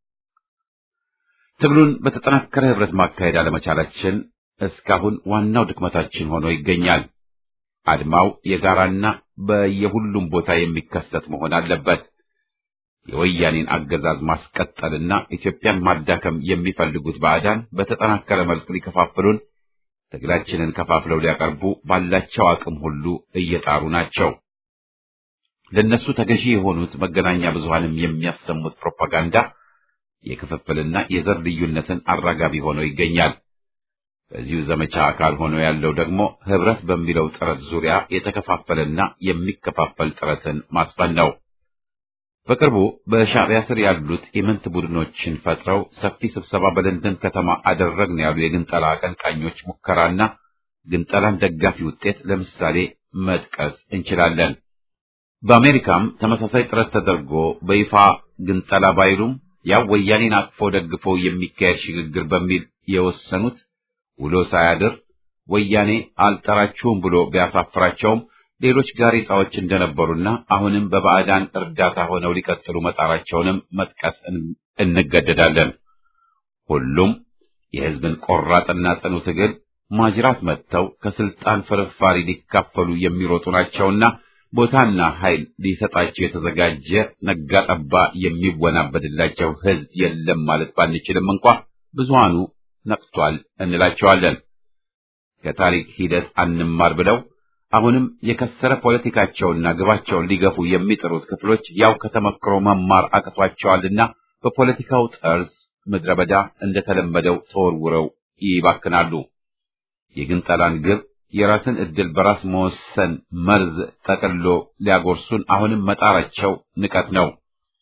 ትግሉን በተጠናከረ ህብረት ማካሄድ አለመቻላችን እስካሁን ዋናው ድክመታችን ሆኖ ይገኛል። አድማው የጋራና በየሁሉም ቦታ የሚከሰት መሆን አለበት። የወያኔን አገዛዝ ማስቀጠልና ኢትዮጵያን ማዳከም የሚፈልጉት ባዕዳን በተጠናከረ መልክ ሊከፋፍሉን፣ ትግላችንን ከፋፍለው ሊያቀርቡ ባላቸው አቅም ሁሉ እየጣሩ ናቸው። ለነሱ ተገዢ የሆኑት መገናኛ ብዙሃንም የሚያሰሙት ፕሮፓጋንዳ የክፍፍልና የዘር ልዩነትን አራጋቢ ሆኖ ይገኛል። በዚሁ ዘመቻ አካል ሆኖ ያለው ደግሞ ህብረት በሚለው ጥረት ዙሪያ የተከፋፈለና የሚከፋፈል ጥረትን ማስፈን ነው። በቅርቡ በሻዕቢያ ስር ያሉት ኢምንት ቡድኖችን ፈጥረው ሰፊ ስብሰባ በለንደን ከተማ አደረግን ያሉ የግንጠላ አቀንቃኞች ሙከራና ግንጠላን ደጋፊ ውጤት ለምሳሌ መጥቀስ እንችላለን። በአሜሪካም ተመሳሳይ ጥረት ተደርጎ በይፋ ግንጠላ ባይሉም ያው ወያኔን አቅፎ ደግፎ የሚካሄድ ሽግግር በሚል የወሰኑት ውሎ ሳያድር ወያኔ አልጠራችሁም ብሎ ቢያሳፍራቸውም ሌሎች ጋሬጣዎች እንደነበሩና አሁንም በባዕዳን እርዳታ ሆነው ሊቀጥሉ መጣራቸውንም መጥቀስ እንገደዳለን። ሁሉም የህዝብን ቆራጥና ጽኑ ትግል ማጅራት መጥተው ከስልጣን ፍርፋሪ ሊካፈሉ የሚሮጡ ናቸውና ቦታና ኃይል ሊሰጣቸው የተዘጋጀ ነጋጠባ የሚወናበድላቸው ህዝብ የለም ማለት ባንችልም እንኳ ብዙሃኑ ነቅቷል እንላቸዋለን። ከታሪክ ሂደት አንማር ብለው አሁንም የከሰረ ፖለቲካቸውና ግባቸውን ሊገፉ የሚጥሩት ክፍሎች ያው ከተመክሮ መማር አቅቷቸዋልና በፖለቲካው ጠርዝ ምድረ በዳ እንደተለመደው ተወርውረው ይባክናሉ። የግንጠላን ግብ የራስን ዕድል በራስ መወሰን መርዝ ጠቅሎ ሊያጎርሱን አሁንም መጣራቸው ንቀት ነው።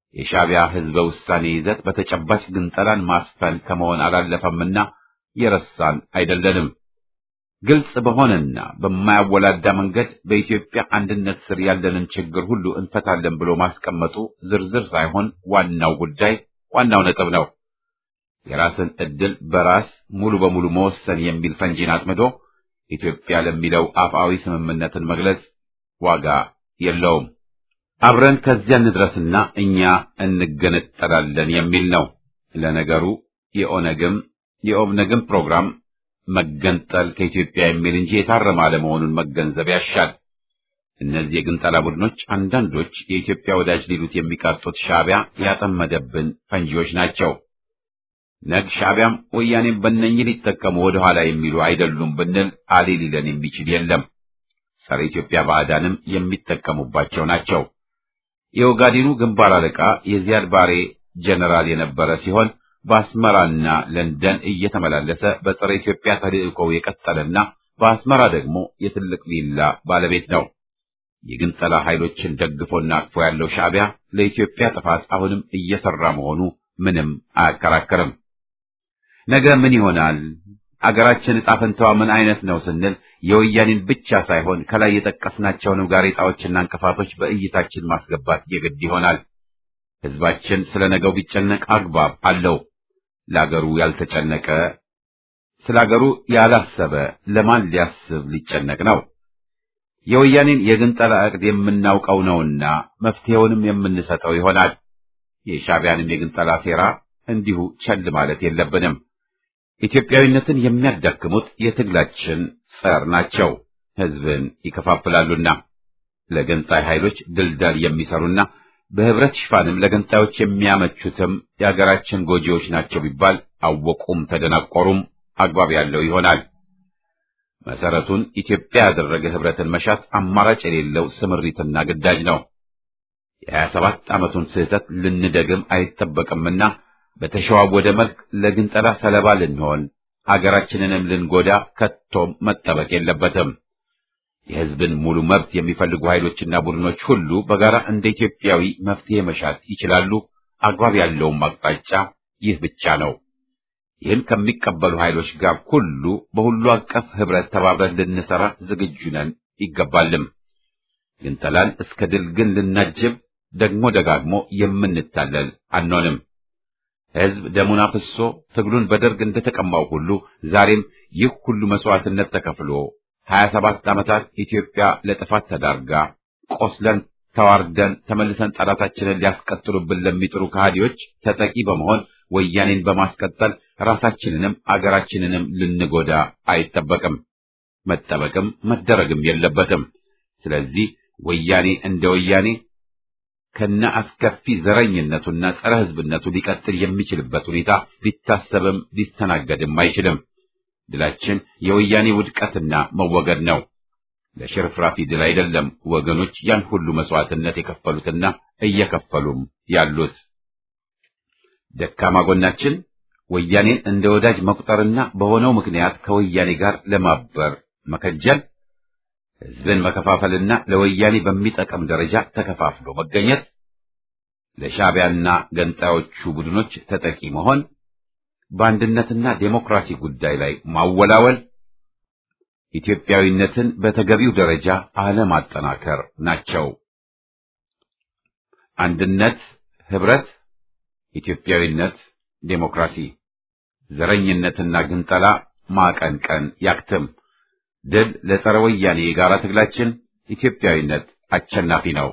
የሻዕቢያ ህዝበ ውሳኔ ይዘት በተጨባጭ ግንጠላን ማስፈን ከመሆን አላለፈምና የረሳን አይደለንም። ግልጽ በሆነና በማያወላዳ መንገድ በኢትዮጵያ አንድነት ስር ያለንን ችግር ሁሉ እንፈታለን ብሎ ማስቀመጡ ዝርዝር ሳይሆን ዋናው ጉዳይ ዋናው ነጥብ ነው። የራስን ዕድል በራስ ሙሉ በሙሉ መወሰን የሚል ፈንጂን አጥምዶ ኢትዮጵያ ለሚለው አፍአዊ ስምምነትን መግለጽ ዋጋ የለውም። አብረን ከዚያ እንድረስና እኛ እንገነጠላለን የሚል ነው። ለነገሩ የኦብነግም ፕሮግራም መገንጠል ከኢትዮጵያ የሚል እንጂ የታረመ አለመሆኑን መገንዘብ ያሻል። እነዚህ የግንጠላ ቡድኖች አንዳንዶች የኢትዮጵያ ወዳጅ ሊሉት የሚቃጡት ሻዕቢያ ያጠመደብን ፈንጂዎች ናቸው። ነግ ሻዕቢያም ወያኔም በእነኚህ ሊጠቀሙ ወደ ኋላ የሚሉ አይደሉም ብንል አሌ ሊለን የሚችል የለም። ጸረ ኢትዮጵያ ባዕዳንም የሚጠቀሙባቸው ናቸው። የኦጋዴኑ ግንባር አለቃ የዚያድ ባሬ ጀነራል የነበረ ሲሆን በአስመራና ለንደን እየተመላለሰ በጸረ ኢትዮጵያ ተልእኮው የቀጠለና በአስመራ ደግሞ የትልቅ ቪላ ባለቤት ነው። የግንጠላ ኃይሎችን ደግፎና አቅፎ ያለው ሻዕቢያ ለኢትዮጵያ ጥፋት አሁንም እየሰራ መሆኑ ምንም አያከራከርም። ነገ ምን ይሆናል? አገራችን ዕጣ ፈንታዋ ምን አይነት ነው ስንል የወያኔን ብቻ ሳይሆን ከላይ የጠቀስናቸውንም ጋሬጣዎችና እንቅፋቶች በእይታችን ማስገባት የግድ ይሆናል። ሕዝባችን ስለ ነገው ቢጨነቅ አግባብ አለው። ለአገሩ ያልተጨነቀ ስለ አገሩ ያላሰበ ለማን ሊያስብ ሊጨነቅ ነው? የወያኔን የግንጠላ ዕቅድ የምናውቀው ነውና መፍትሄውንም የምንሰጠው ይሆናል። የሻዕቢያንም የግንጠላ ሴራ እንዲሁ ቸል ማለት የለብንም። ኢትዮጵያዊነትን የሚያዳክሙት የትግላችን ጸር ናቸው። ሕዝብን ይከፋፍላሉና ለገንጣይ ኃይሎች ድልዳል የሚሰሩና በህብረት ሽፋንም ለገንጣዮች የሚያመቹትም የአገራችን ጎጂዎች ናቸው ቢባል አወቁም ተደናቆሩም አግባብ ያለው ይሆናል። መሰረቱን ኢትዮጵያ ያደረገ ህብረትን መሻት አማራጭ የሌለው ስምሪትና ግዳጅ ነው። የ27 ዓመቱን ስህተት ልንደግም አይጠበቅምና በተሸዋወደ መልክ ለግንጠላ ሰለባ ልንሆን አገራችንንም ልንጎዳ ከቶም መጠበቅ የለበትም። የህዝብን ሙሉ መብት የሚፈልጉ ኃይሎችና ቡድኖች ሁሉ በጋራ እንደ ኢትዮጵያዊ መፍትሄ መሻት ይችላሉ። አግባብ ያለውም አቅጣጫ ይህ ብቻ ነው። ይህን ከሚቀበሉ ኃይሎች ጋር ሁሉ በሁሉ አቀፍ ህብረት ተባብረን ልንሰራ ዝግጁ ነን ይገባልም። ግንጠላን እስከ ድል ግን ልናጅብ ደግሞ ደጋግሞ የምንታለል አንሆንም። ህዝብ ደሙን አፍሶ ትግሉን በደርግ እንደተቀማው ሁሉ ዛሬም ይህ ሁሉ መስዋዕትነት ተከፍሎ 27 ዓመታት ኢትዮጵያ ለጥፋት ተዳርጋ ቆስለን ተዋርደን ተመልሰን ጠላታችንን ሊያስቀጥሉብን ለሚጥሩ ከሃዲዎች ተጠቂ በመሆን ወያኔን በማስቀጠል ራሳችንንም አገራችንንም ልንጎዳ አይጠበቅም፣ መጠበቅም መደረግም የለበትም። ስለዚህ ወያኔ እንደ ወያኔ ከነ አስከፊ ዘረኝነቱና ጸረ ህዝብነቱ ሊቀጥል የሚችልበት ሁኔታ ሊታሰብም ሊስተናገድም አይችልም። ድላችን የወያኔ ውድቀትና መወገድ ነው። ለሽርፍራፊ ድል አይደለም ወገኖች ያን ሁሉ መስዋዕትነት የከፈሉትና እየከፈሉም ያሉት። ደካማ ጎናችን ወያኔን እንደ ወዳጅ መቁጠርና በሆነው ምክንያት ከወያኔ ጋር ለማበር መከጀል፣ ህዝብን መከፋፈልና ለወያኔ በሚጠቅም ደረጃ ተከፋፍሎ መገኘት፣ ለሻዕቢያና ገንጣዮቹ ቡድኖች ተጠቂ መሆን፣ በአንድነትና ዴሞክራሲ ጉዳይ ላይ ማወላወል፣ ኢትዮጵያዊነትን በተገቢው ደረጃ አለማጠናከር ናቸው። አንድነት፣ ህብረት፣ ኢትዮጵያዊነት፣ ዴሞክራሲ፣ ዘረኝነትና ግንጠላ ማቀንቀን ያክትም። ድል ለጸረ ወያኔ የጋራ ትግላችን። ኢትዮጵያዊነት አሸናፊ ነው።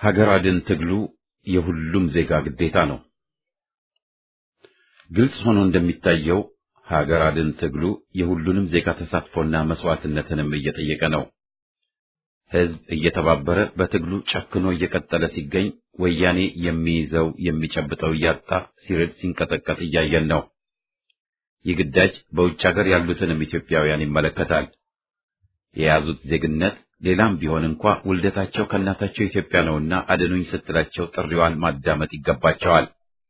ሀገር አድን ትግሉ የሁሉም ዜጋ ግዴታ ነው። ግልጽ ሆኖ እንደሚታየው ሀገር አድን ትግሉ የሁሉንም ዜጋ ተሳትፎና መስዋዕትነትንም እየጠየቀ ነው። ሕዝብ እየተባበረ በትግሉ ጨክኖ እየቀጠለ ሲገኝ ወያኔ የሚይዘው የሚጨብጠው እያጣ ሲረድ ሲንቀጠቀጥ እያየን ነው። ይህ ግዳጅ በውጭ ሀገር ያሉትንም ኢትዮጵያውያን ይመለከታል። የያዙት ዜግነት ሌላም ቢሆን እንኳ ውልደታቸው ከእናታቸው ኢትዮጵያ ነውና አድኑኝ ስትላቸው ጥሪዋን ማዳመጥ ይገባቸዋል።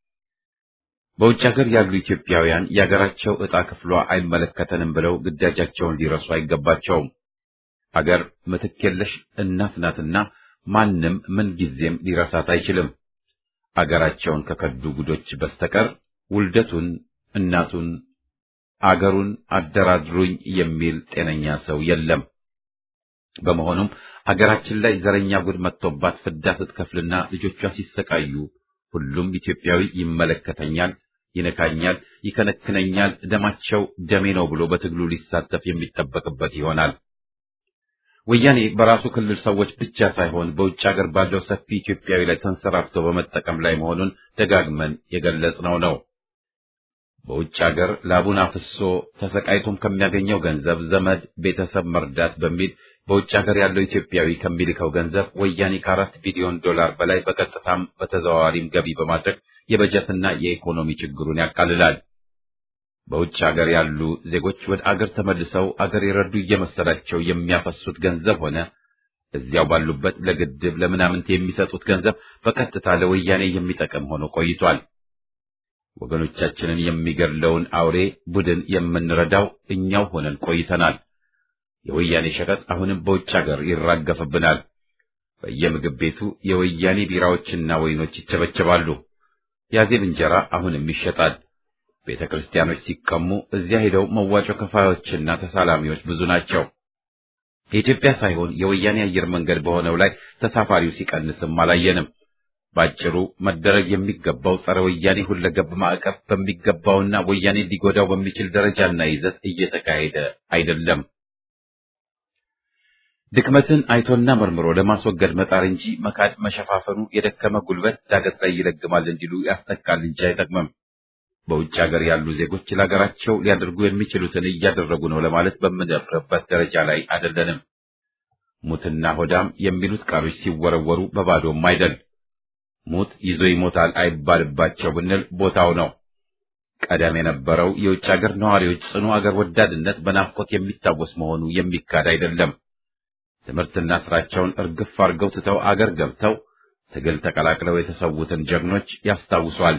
በውጭ ሀገር ያሉ ኢትዮጵያውያን የሀገራቸው ዕጣ ክፍሏ አይመለከተንም ብለው ግዳጃቸውን ሊረሱ አይገባቸውም። ሀገር ምትክ የለሽ እናት ናትና ማንም ምን ጊዜም ሊረሳት አይችልም። አገራቸውን ከከዱ ጉዶች በስተቀር ውልደቱን፣ እናቱን፣ አገሩን አደራድሩኝ የሚል ጤነኛ ሰው የለም። በመሆኑም አገራችን ላይ ዘረኛ ጉድ መጥቶባት ፍዳ ስትከፍልና ልጆቿ ሲሰቃዩ ሁሉም ኢትዮጵያዊ ይመለከተኛል፣ ይነካኛል፣ ይከነክነኛል፣ ደማቸው ደሜ ነው ብሎ በትግሉ ሊሳተፍ የሚጠበቅበት ይሆናል። ወያኔ በራሱ ክልል ሰዎች ብቻ ሳይሆን በውጭ ሀገር ባለው ሰፊ ኢትዮጵያዊ ላይ ተንሰራፍቶ በመጠቀም ላይ መሆኑን ደጋግመን የገለጽነው ነው። በውጭ ሀገር ላቡን አፍሶ ተሰቃይቶም ከሚያገኘው ገንዘብ ዘመድ ቤተሰብ መርዳት በሚል በውጭ ሀገር ያለው ኢትዮጵያዊ ከሚልከው ገንዘብ ወያኔ ከ4 ቢሊዮን ዶላር በላይ በቀጥታም በተዘዋዋሪም ገቢ በማድረግ የበጀትና የኢኮኖሚ ችግሩን ያቃልላል። በውጭ ሀገር ያሉ ዜጎች ወደ አገር ተመልሰው አገር የረዱ እየመሰላቸው የሚያፈሱት ገንዘብ ሆነ እዚያው ባሉበት ለግድብ ለምናምንት የሚሰጡት ገንዘብ በቀጥታ ለወያኔ የሚጠቅም ሆኖ ቆይቷል። ወገኖቻችንን የሚገድለውን አውሬ ቡድን የምንረዳው እኛው ሆነን ቆይተናል። የወያኔ ሸቀጥ አሁንም በውጭ ሀገር ይራገፍብናል። በየምግብ ቤቱ የወያኔ ቢራዎችና ወይኖች ይቸበቸባሉ። ያዜብ እንጀራ አሁንም ይሸጣል። ቤተ ክርስቲያኖች ሲቀሙ እዚያ ሄደው መዋጮ ከፋዮችና ተሳላሚዎች ብዙ ናቸው። የኢትዮጵያ ሳይሆን የወያኔ አየር መንገድ በሆነው ላይ ተሳፋሪው ሲቀንስም አላየንም። ባጭሩ መደረግ የሚገባው ጸረ ወያኔ ሁለገብ ማዕቀብ በሚገባውና ወያኔ ሊጎዳው በሚችል ደረጃና ይዘት እየተካሄደ አይደለም። ድክመትን አይቶና መርምሮ ለማስወገድ መጣር እንጂ መካድ መሸፋፈኑ የደከመ ጉልበት ዳገት ላይ ይለግማል እንዲሉ ያስጠቃል እንጂ አይጠቅምም። በውጭ ሀገር ያሉ ዜጎች ለሀገራቸው ሊያደርጉ የሚችሉትን እያደረጉ ነው ለማለት በምንደፍርበት ደረጃ ላይ አይደለንም። ሙትና ሆዳም የሚሉት ቃሎች ሲወረወሩ በባዶም አይደል። ሙት ይዞ ይሞታል አይባልባቸው ብንል ቦታው ነው። ቀደም የነበረው የውጭ ሀገር ነዋሪዎች ጽኑ አገር ወዳድነት በናፍቆት የሚታወስ መሆኑ የሚካድ አይደለም። ትምህርትና ስራቸውን እርግፍ አድርገው ትተው አገር ገብተው ትግል ተቀላቅለው የተሰዉትን ጀግኖች ያስታውሷል።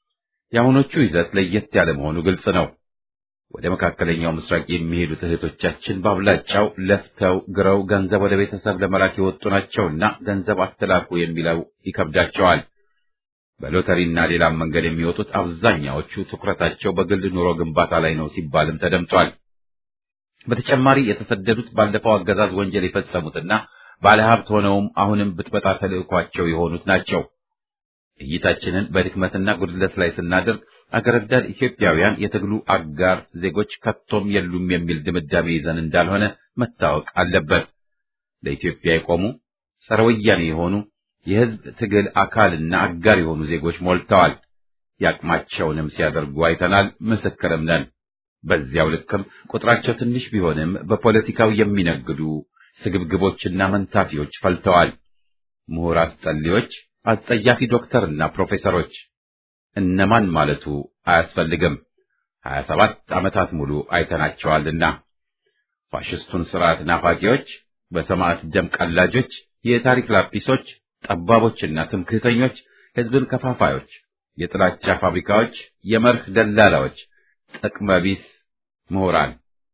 የአሁኖቹ ይዘት ለየት ያለ መሆኑ ግልጽ ነው። ወደ መካከለኛው ምስራቅ የሚሄዱት እህቶቻችን በአብላጫው ለፍተው ግረው ገንዘብ ወደ ቤተሰብ ለመላክ የወጡ ናቸውና ገንዘብ አትላኩ የሚለው ይከብዳቸዋል። በሎተሪና ሌላም መንገድ የሚወጡት አብዛኛዎቹ ትኩረታቸው በግል ኑሮ ግንባታ ላይ ነው ሲባልም ተደምጧል። በተጨማሪ የተሰደዱት ባለፈው አገዛዝ ወንጀል የፈጸሙትና ባለሀብት ሆነውም አሁንም ብጥበጣ ተልዕኳቸው የሆኑት ናቸው። እይታችንን በድክመትና ጉድለት ላይ ስናደርግ አገር ወዳድ ኢትዮጵያውያን የትግሉ አጋር ዜጎች ከቶም የሉም የሚል ድምዳሜ ይዘን እንዳልሆነ መታወቅ አለበት። ለኢትዮጵያ የቆሙ ጸረ ወያኔ የሆኑ የሕዝብ ትግል አካልና አጋር የሆኑ ዜጎች ሞልተዋል። ያቅማቸውንም ሲያደርጉ አይተናል፣ ምስክርም ነን። በዚያው ልክም ቁጥራቸው ትንሽ ቢሆንም በፖለቲካው የሚነግዱ ስግብግቦችና መንታፊዎች ፈልተዋል። ምሁር አስጠሊዎች፣ አስጸያፊ ዶክተርና ፕሮፌሰሮች እነማን ማለቱ አያስፈልግም። 27 ዓመታት ሙሉ አይተናቸዋልና። ፋሽስቱን ስርዓት ናፋቂዎች፣ በሰማዕት ደም ቀላጆች፣ የታሪክ ላጲሶች፣ ጠባቦችና ትምክህተኞች፣ ሕዝብን ከፋፋዮች፣ የጥላቻ ፋብሪካዎች፣ የመርህ ደላላዎች፣ ጥቅመቢስ ምሁራን፣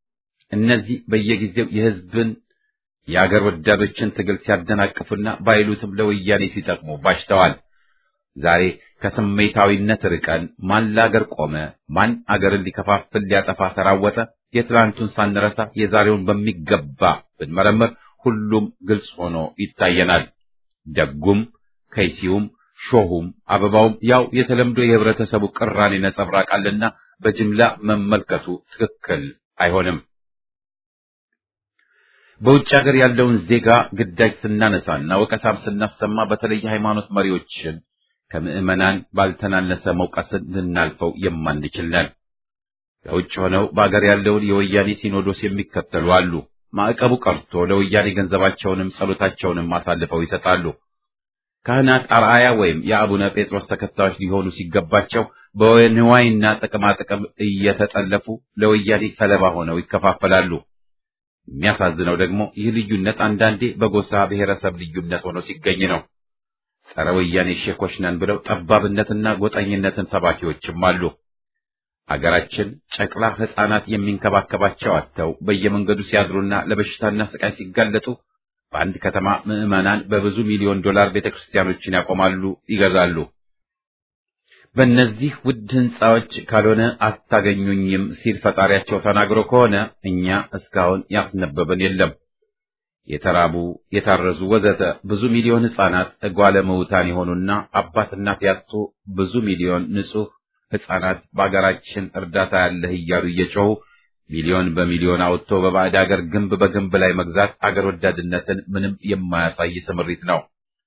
እነዚህ በየጊዜው የሕዝብን የአገር ወዳዶችን ትግል ሲያደናቅፉና ባይሉትም ለወያኔ ሲጠቅሙ ባሽተዋል። ዛሬ ከስሜታዊነት ርቀን ማን ለአገር ቆመ፣ ማን አገርን ሊከፋፍል ሊያጠፋ ተራወጠ፣ የትላንቱን ሳንረሳ የዛሬውን በሚገባ ብንመረምር ሁሉም ግልጽ ሆኖ ይታየናል። ደጉም ከይሲውም ሾሁም አበባውም ያው የተለምዶ የህብረተሰቡ ቅራኔ ነጸብራቃልና በጅምላ መመልከቱ ትክክል አይሆንም። በውጭ ሀገር ያለውን ዜጋ ግዳጅ ስናነሳና ወቀሳም ስናሰማ በተለይ ሃይማኖት መሪዎችን ከምዕመናን ባልተናነሰ መውቀስን ልናልፈው የማንችል ነን። ከውጭ ሆነው በአገር ያለውን የወያኔ ሲኖዶስ የሚከተሉ አሉ። ማዕቀቡ ቀርቶ ለወያኔ ገንዘባቸውንም ጸሎታቸውንም አሳልፈው ይሰጣሉ። ካህናት አርአያ ወይም የአቡነ ጴጥሮስ ተከታዮች ሊሆኑ ሲገባቸው በንዋይና ጥቅማጥቅም እየተጠለፉ ለወያኔ ሰለባ ሆነው ይከፋፈላሉ። የሚያሳዝነው ደግሞ ይህ ልዩነት አንዳንዴ በጎሳ ብሔረሰብ ልዩነት ሆኖ ሲገኝ ነው። ጸረ ወያኔ ሼኮች ነን ብለው ጠባብነትና ጎጠኝነትን ሰባኪዎችም አሉ። አገራችን ጨቅላ ሕፃናት የሚንከባከባቸው አጥተው በየመንገዱ ሲያድሩና ለበሽታና ስቃይ ሲጋለጡ በአንድ ከተማ ምዕመናን በብዙ ሚሊዮን ዶላር ቤተክርስቲያኖችን ያቆማሉ፣ ይገዛሉ። በእነዚህ ውድ ሕንጻዎች ካልሆነ አታገኙኝም ሲል ፈጣሪያቸው ተናግሮ ከሆነ እኛ እስካሁን ያስነበበን የለም። የተራቡ የታረዙ ወዘተ ብዙ ሚሊዮን ሕፃናት እጓለ ምውታን የሆኑና አባት እናት ያጡ ብዙ ሚሊዮን ንጹህ ሕፃናት በአገራችን እርዳታ ያለህ እያሉ እየጮሁ ሚሊዮን በሚሊዮን አውጥቶ በባዕድ አገር ግንብ በግንብ ላይ መግዛት አገር ወዳድነትን ምንም የማያሳይ ስምሪት ነው።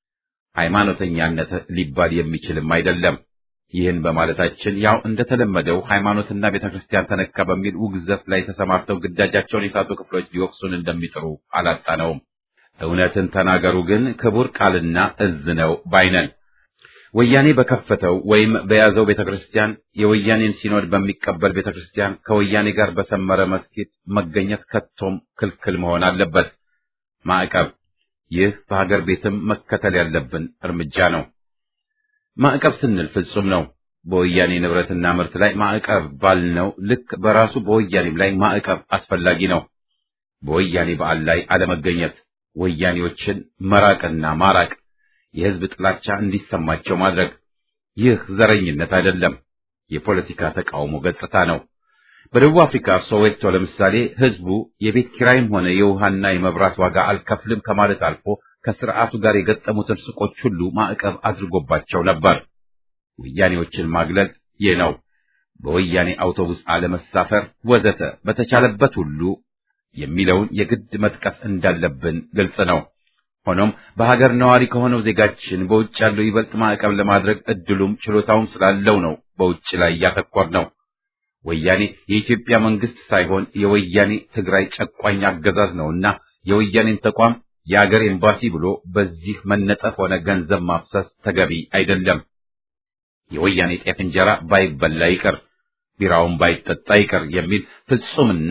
ሃይማኖተኛነት ሊባል የሚችልም አይደለም። ይህን በማለታችን ያው እንደተለመደው ሃይማኖትና ቤተክርስቲያን ተነካ በሚል ውግዘት ላይ ተሰማርተው ግዳጃቸውን የሳቱ ክፍሎች ሊወቅሱን እንደሚጥሩ አላጣነውም። እውነትን ተናገሩ ግን ክቡር ቃልና እዝ ነው ባይነን። ወያኔ በከፈተው ወይም በያዘው ቤተክርስቲያን የወያኔን ሲኖድ በሚቀበል ቤተክርስቲያን ከወያኔ ጋር በሰመረ መስጊድ መገኘት ከቶም ክልክል መሆን አለበት። ማዕቀብ፣ ይህ በሀገር ቤትም መከተል ያለብን እርምጃ ነው። ማዕቀብ ስንል ፍጹም ነው። በወያኔ ንብረትና ምርት ላይ ማዕቀብ ባልነው ልክ በራሱ በወያኔም ላይ ማዕቀብ አስፈላጊ ነው። በወያኔ በዓል ላይ አለመገኘት፣ ወያኔዎችን መራቅና ማራቅ፣ የህዝብ ጥላቻ እንዲሰማቸው ማድረግ፣ ይህ ዘረኝነት አይደለም፣ የፖለቲካ ተቃውሞ ገጽታ ነው። በደቡብ አፍሪካ ሶዌቶ ለምሳሌ ህዝቡ የቤት ኪራይም ሆነ የውሃና የመብራት ዋጋ አልከፍልም ከማለት አልፎ ከስርዓቱ ጋር የገጠሙትን ሱቆች ሁሉ ማዕቀብ አድርጎባቸው ነበር። ወያኔዎችን ማግለል ይህ ነው። በወያኔ አውቶቡስ አለመሳፈር ወዘተ በተቻለበት ሁሉ የሚለውን የግድ መጥቀስ እንዳለብን ግልጽ ነው። ሆኖም በሀገር ነዋሪ ከሆነው ዜጋችን በውጭ ያለው ይበልጥ ማዕቀብ ለማድረግ እድሉም ችሎታውም ስላለው ነው በውጭ ላይ ያተኮር ነው። ወያኔ የኢትዮጵያ መንግስት ሳይሆን የወያኔ ትግራይ ጨቋኝ አገዛዝ ነውና የወያኔን ተቋም የአገር ኤምባሲ ብሎ በዚህ መነጠፍ ሆነ ገንዘብ ማፍሰስ ተገቢ አይደለም። የወያኔ ጤፍ እንጀራ ባይበላ ይቅር፣ ቢራውን ባይጠጣ ይቅር የሚል ፍጹምና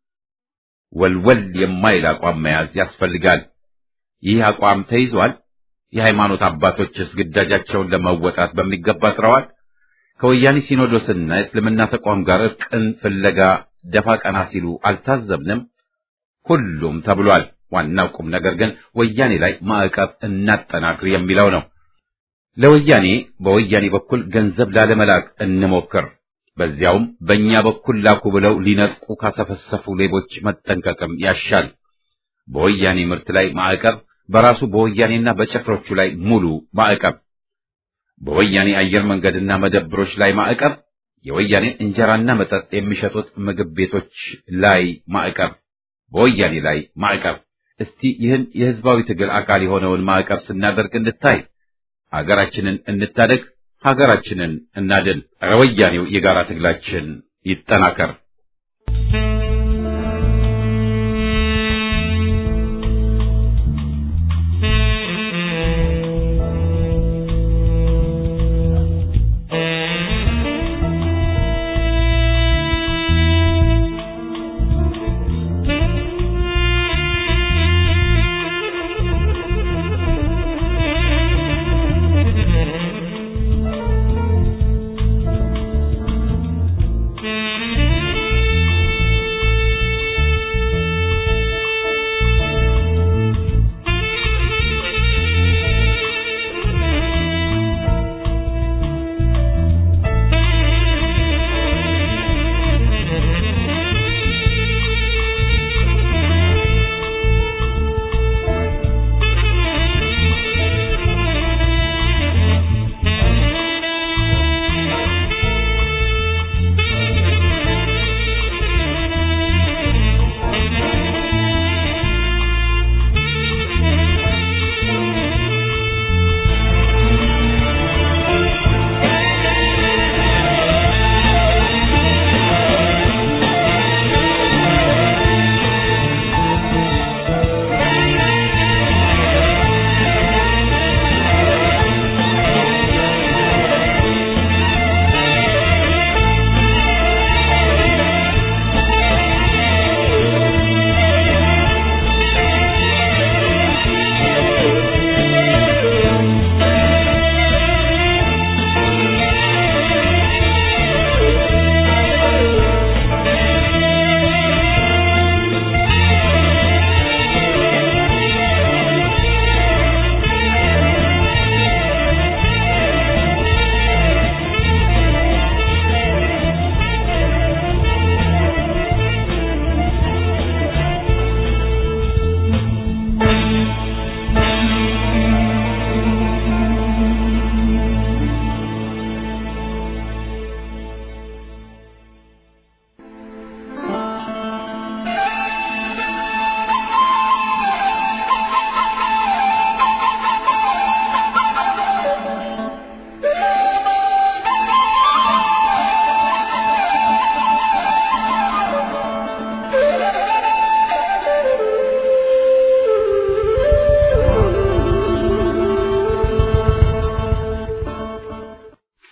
ወልወል የማይል አቋም መያዝ ያስፈልጋል። ይህ አቋም ተይዟል። የሃይማኖት አባቶችስ ግዳጃቸውን ለመወጣት በሚገባ ጥረዋል። ከወያኔ ሲኖዶስና የእስልምና ተቋም ጋር እርቅን ፍለጋ ደፋ ቀና ሲሉ አልታዘብንም? ሁሉም ተብሏል። ዋናው ቁም ነገር ግን ወያኔ ላይ ማዕቀብ እናጠናክር የሚለው ነው። ለወያኔ በወያኔ በኩል ገንዘብ ላለመላክ እንሞክር፣ በዚያውም በእኛ በኩል ላኩ ብለው ሊነጥቁ ካሰፈሰፉ ሌቦች መጠንቀቅም ያሻል። በወያኔ ምርት ላይ ማዕቀብ፣ በራሱ በወያኔና በጭፍሮቹ ላይ ሙሉ ማዕቀብ፣ በወያኔ አየር መንገድና መደብሮች ላይ ማዕቀብ፣ የወያኔን እንጀራና መጠጥ የሚሸጡት ምግብ ቤቶች ላይ ማዕቀብ፣ በወያኔ ላይ ማዕቀብ። እስቲ ይህን የህዝባዊ ትግል አካል የሆነውን ማዕቀብ ስናደርግ እንታይ። ሀገራችንን እንታደግ፣ ሀገራችንን እናድን። ኧረ ወያኔው የጋራ ትግላችን ይጠናከር።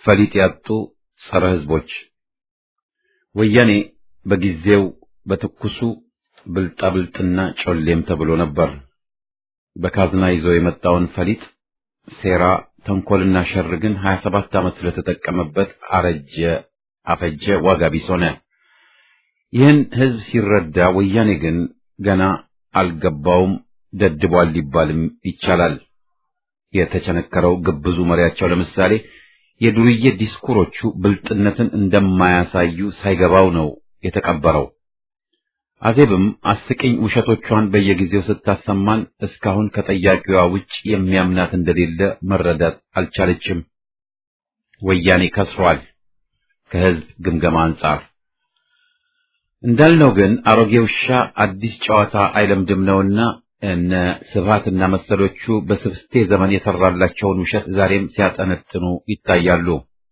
ፈሊጥ ያጡ ጸረ ሕዝቦች። ወያኔ በጊዜው በትኩሱ ብልጣብልጥና ጮሌም ተብሎ ነበር። በካዝና ይዞ የመጣውን ፈሊጥ ሴራ፣ ተንኮልና ሸር ግን 27 ዓመት ስለተጠቀመበት አረጀ፣ አፈጀ፣ ዋጋ ቢስ ሆነ። ይህን ሕዝብ ሲረዳ ወያኔ ግን ገና አልገባውም፣ ደድቧል ሊባልም ይቻላል። የተቸነከረው ግብዙ መሪያቸው ለምሳሌ የዱርዬ ዲስኩሮቹ ብልጥነትን እንደማያሳዩ ሳይገባው ነው የተቀበረው። አዜብም አስቂኝ ውሸቶቿን በየጊዜው ስታሰማን እስካሁን ከጠያቂዋ ውጭ የሚያምናት እንደሌለ መረዳት አልቻለችም። ወያኔ ከስሯል ከሕዝብ ግምገማ አንጻር። እንዳልነው ግን አሮጌ ውሻ አዲስ ጨዋታ አይለምድም ነውና እነ ስብሃትና መሰሎቹ በስብስቴ ዘመን የሰራላቸውን ውሸት ዛሬም ሲያጠነጥኑ ይታያሉ።